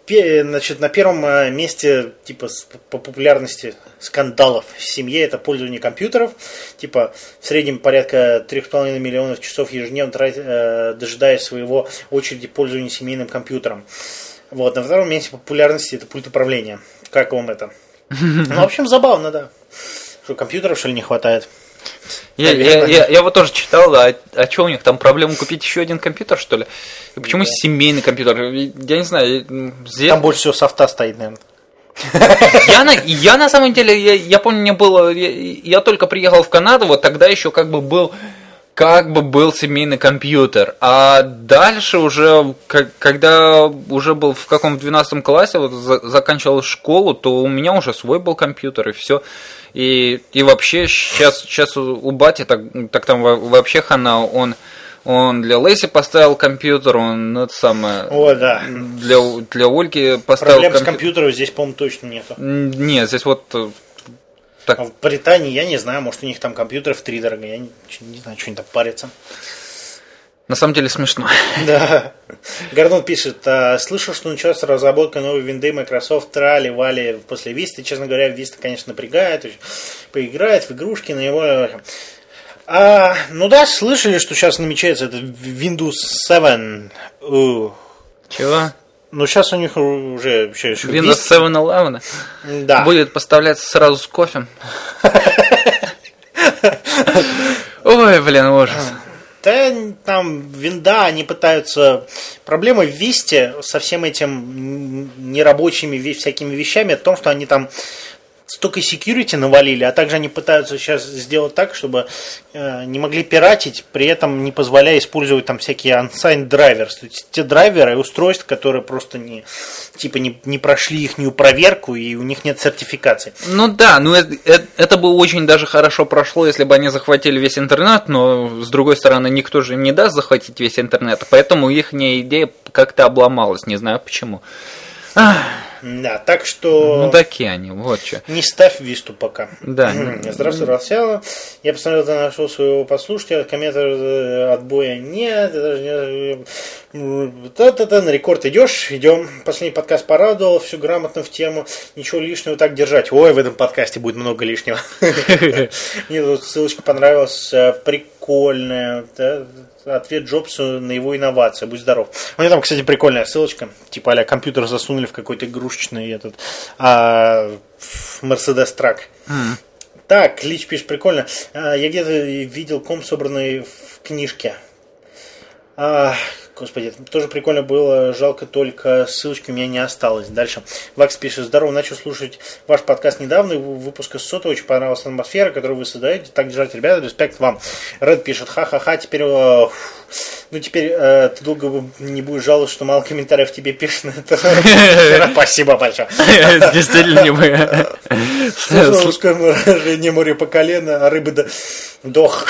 Значит, на первом месте типа по популярности скандалов в семье это пользование компьютеров. Типа в среднем порядка три с половиной миллионов часов ежедневно тратить, э, дожидаясь своего очереди пользования семейным компьютером. Вот, на втором месте популярности это пульт управления. Как вам это? Ну, в общем, забавно, да. Что, компьютеров, что ли, не хватает? Я, я, я, я вот тоже читал, а, а что у них там проблема купить еще один компьютер, что ли? И почему да. семейный компьютер? Я не знаю. Здесь... Там больше всего софта стоит, наверное. Я на, я на самом деле, я, я помню, мне было, я, я только приехал в Канаду, вот тогда еще как бы был, как бы был семейный компьютер, а дальше уже, как, когда уже был в каком двенадцатом классе, вот за, заканчивал школу, то у меня уже свой был компьютер и все. И, и вообще сейчас, сейчас у, у бати так, так там вообще хана, он, он для Лэйси поставил компьютер, он ну, это самое. О, да. Для, для Ольги поставил Проблем компьютер. с компьютером здесь, по-моему, точно нету. Нет, здесь вот так. А в Британии я не знаю, может у них там компьютеры втридорого, я не, не знаю, что они там парятся. На самом деле смешно. Да. Гордон пишет, слышал, что началась разработка новой винды Microsoft трали-вали после Vista. Честно говоря, Vista, конечно, напрягает. Поиграет в игрушки на его... А, ну да, слышали, что сейчас намечается это Windows семь. У. Чего? Ну сейчас у них уже... Windows семь Eleven да. будет поставляться сразу с кофе. Ой, блин, ужас. Да, там винда, они пытаются... Проблема в Висте со всем этим нерабочими всякими вещами в том, что они там столько security навалили, а также они пытаются сейчас сделать так, чтобы э, не могли пиратить, при этом не позволяя использовать там всякие unsigned drivers. То есть те драйверы и устройства, которые просто не, типа не, не прошли ихнюю проверку и у них нет сертификации. Ну да, ну это, это, это бы очень даже хорошо прошло, если бы они захватили весь интернет, но с другой стороны никто же не даст захватить весь интернет, поэтому их идея как-то обломалась, не знаю почему. Ах. Да, так что... Ну, такие они, вот что. Не ставь Висту пока. Да. Здравствуй, Расяла. Я посмотрел, ты нашел своего послушателя, комментария отбоя нет. Та-та-та, на рекорд идешь, идем. Последний подкаст порадовал, все грамотно в тему. Ничего лишнего так держать. Ой, в этом подкасте будет много лишнего. Мне тут ссылочка понравилась, прикольная. Ответ Джобсу на его инновацию. Будь здоров. У меня там, кстати, прикольная ссылочка. Типа а-ля компьютер засунули в какой-то игрушечный этот Мерседес Трак. Mm. Так, Лич пишет, прикольно. А, я где-то видел ком, собранный в книжке. А, господи, тоже прикольно было. Жалко, только ссылочки у меня не осталось. Дальше. Вакс пишет, здорово, начал слушать ваш подкаст недавно, выпуск из сотого, очень понравилась атмосфера, которую вы создаете. Так держать, ребята, респект вам. Ред пишет, ха-ха-ха, теперь... Э, ну, теперь э, ты долго не будешь жаловаться, что мало комментариев тебе пишут. Спасибо большое. Действительно не мы. Русское выражение море по колено, а рыба дох.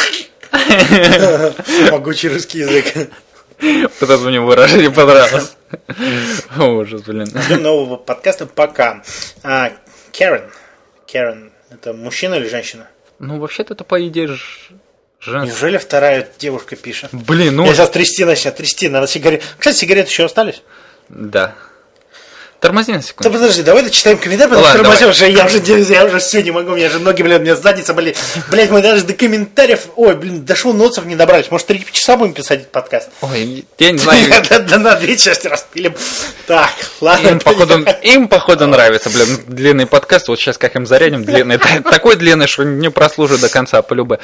Могучий русский язык. Вот это мне выражение понравилось. Ужас, блин. Ждем нового подкаста. Пока. А, Кэрен. Кэрен. Это мужчина или женщина? Ну, вообще-то это, по идее, женщина. Неужели вторая девушка пишет? Блин, ну... Я сейчас трясти начну, трясти. Надо сигарет. Кстати, сигареты еще остались? Да. Тормози на секунду. Да подожди, давай дочитаем комментарий, потом тормозим, уже я уже, я уже все не могу, у меня же ноги, блин, у меня задница болит. Блять, мы даже до комментариев, ой, блин, до шоу-нотсов не добрались. Может, три часа будем писать этот подкаст? Ой, я не знаю. Да на две части распилим. Так, ладно. Им, походу, нравится, блин, длинный подкаст. Вот сейчас как им зарядим, длинный. Такой длинный, что не прослушаю до конца, по-любому.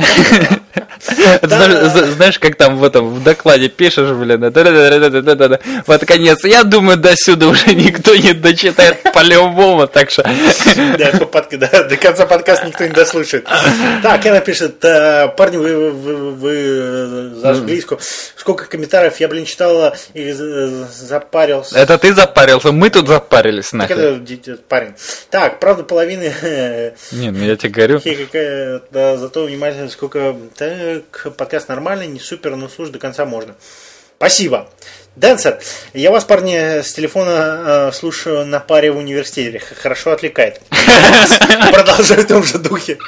Знаешь, как там в этом в докладе пишешь, блин, под конец. Я думаю, до сюда уже никто не дочитает по-любому, так что... Да, до конца подкаста никто не дослушает. Так, она пишет, парни, вы, вы, вы зажгли, сколько комментариев я, блин, читала и запарился. Это ты запарился, мы тут запарились, нахер. Это парень. Так, правда, половины... Не, ну я тебе говорю. Да, зато внимательно, сколько... Так, подкаст нормальный, не супер, но слушать до конца можно. Спасибо. Дэнсер, я вас, парни, с телефона э, слушаю на паре в университете. Хорошо отвлекает. Продолжаю в том же духе.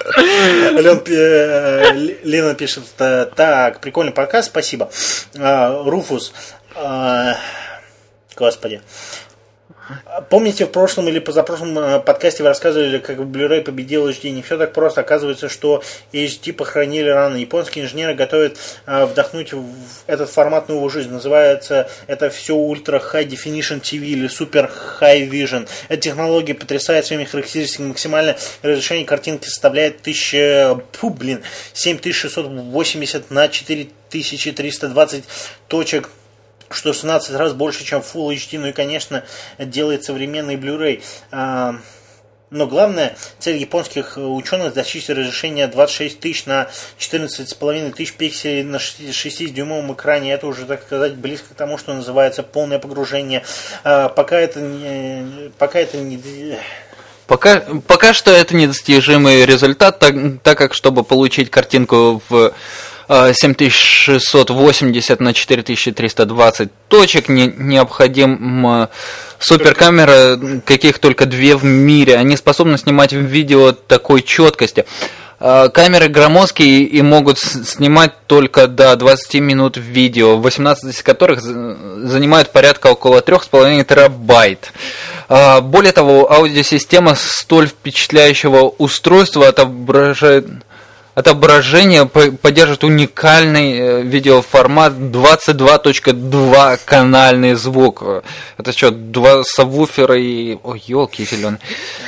Лена пишет, так, прикольный подкаст, спасибо. Руфус, господи. Помните, в прошлом или позапрошлом подкасте вы рассказывали, как Blu-ray победил эйч ди? Не все так просто. Оказывается, что эйч ди похоронили рано. Японские инженеры готовят вдохнуть в этот формат новую жизнь. Называется это все Ultra High Definition ти ви или Super High Vision. Эта технология потрясает своими характеристиками. Максимальное разрешение картинки составляет тысяча, фу, блин, семь тысяч шестьсот восемьдесят на четыре тысячи триста двадцать точек, что шестнадцать раз больше, чем Full эйч ди. Ну и, конечно, делает современный Blu-ray. Но главная цель японских ученых — достичь разрешения двадцать шесть тысяч на четырнадцать с половиной тысяч пикселей на шестидюймовом экране. Это уже, так сказать, близко к тому, что называется полное погружение. Пока это не... Пока это не... Пока, пока что это недостижимый результат, так, так как, чтобы получить картинку в семь тысяч шестьсот восемьдесят на четыре тысячи триста двадцать точек, не, необходима суперкамера, каких только две в мире. Они способны снимать видео такой четкости. Камеры громоздкие и могут снимать только до двадцати минут видео, восемнадцать из которых занимают порядка около три с половиной терабайт. Более того, аудиосистема столь впечатляющего устройства отображает, отображение поддерживает уникальный видеоформат двадцать два точка два канальный звук. Это что, два сабвуфера и... Ой, елки зеленые.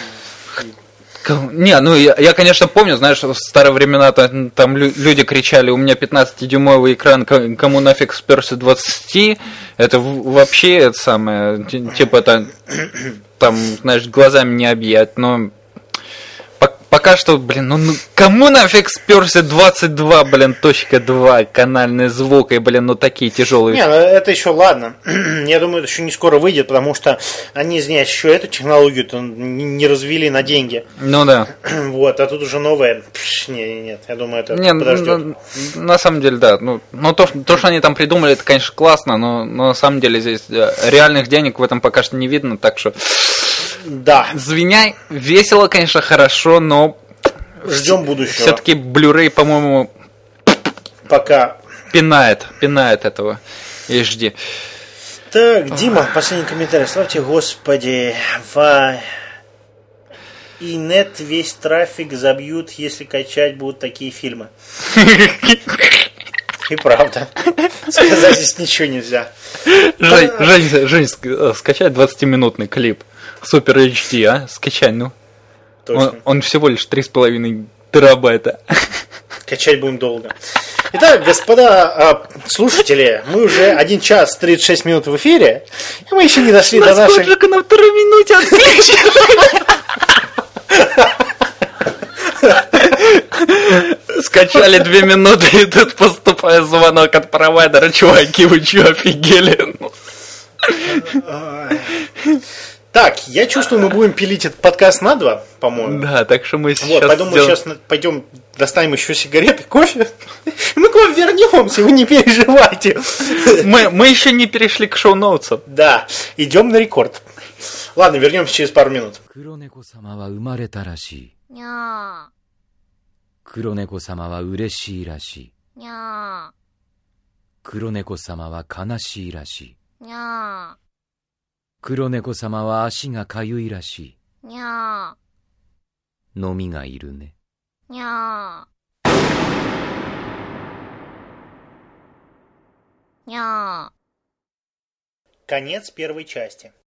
Не, ну я, я, конечно, помню, знаешь, в старые времена там, там люди кричали: у меня пятнадцатидюймовый экран, кому нафиг сперся двадцать. Это вообще это самое, типа это, там, знаешь, глазами не объять, но пока что, блин, ну, ну кому нафиг сперся двадцать два, блин, точка два канальный звук и, блин, ну такие тяжелые. Не, ну это еще ладно. Я думаю, это еще не скоро выйдет, потому что они, извиняюсь, еще эту технологию-то не развели на деньги. Ну да. Вот, а тут уже новое. Пш, не, нет, я думаю, это не, подождет. На, на самом деле, да. Ну, ну то, то, что они там придумали, это, конечно, классно, но, но на самом деле здесь реальных денег в этом пока что не видно, так что... Да. Звеняй, весело, конечно, хорошо, но ждем будущего. Все-таки Blu-ray, по-моему, пока пинает, пинает этого эйч ди. Так, Дима, последний комментарий. Славьте, Господи, в и нет весь трафик забьют, если качать будут такие фильмы. И правда. Сказать здесь ничего нельзя. Жень, Жень, Жень, скачай двадцатиминутный клип. Супер эйч ди, а? Скачай, ну. Он, он всего лишь три с половиной терабайта. Качать будем долго. Итак, господа слушатели, мы уже один час тридцать шесть минут в эфире, и мы еще не дошли до нашей... Только на второй минуте отключили. Скачали две минуты, и тут поступает звонок от провайдера. Чуваки, вы что, офигели? Так, я чувствую, мы будем пилить этот подкаст на два, по-моему. Да, так что мы сейчас... Вот, поэтому сделаем... мы сейчас пойдем, достанем еще сигареты, кофе. Мы к вам вернемся, вы не переживайте. Мы, мы еще не перешли к шоу-ноутсам. Да, идем на рекорд. Ладно, вернемся через пару минут. 黒猫様は嬉しいらしい。にゃー。黒猫様は悲しいらしい。にゃー。黒猫様は足がかゆいらしい。にゃー。飲みがいるね。にゃー。 にゃー。Конец первой части.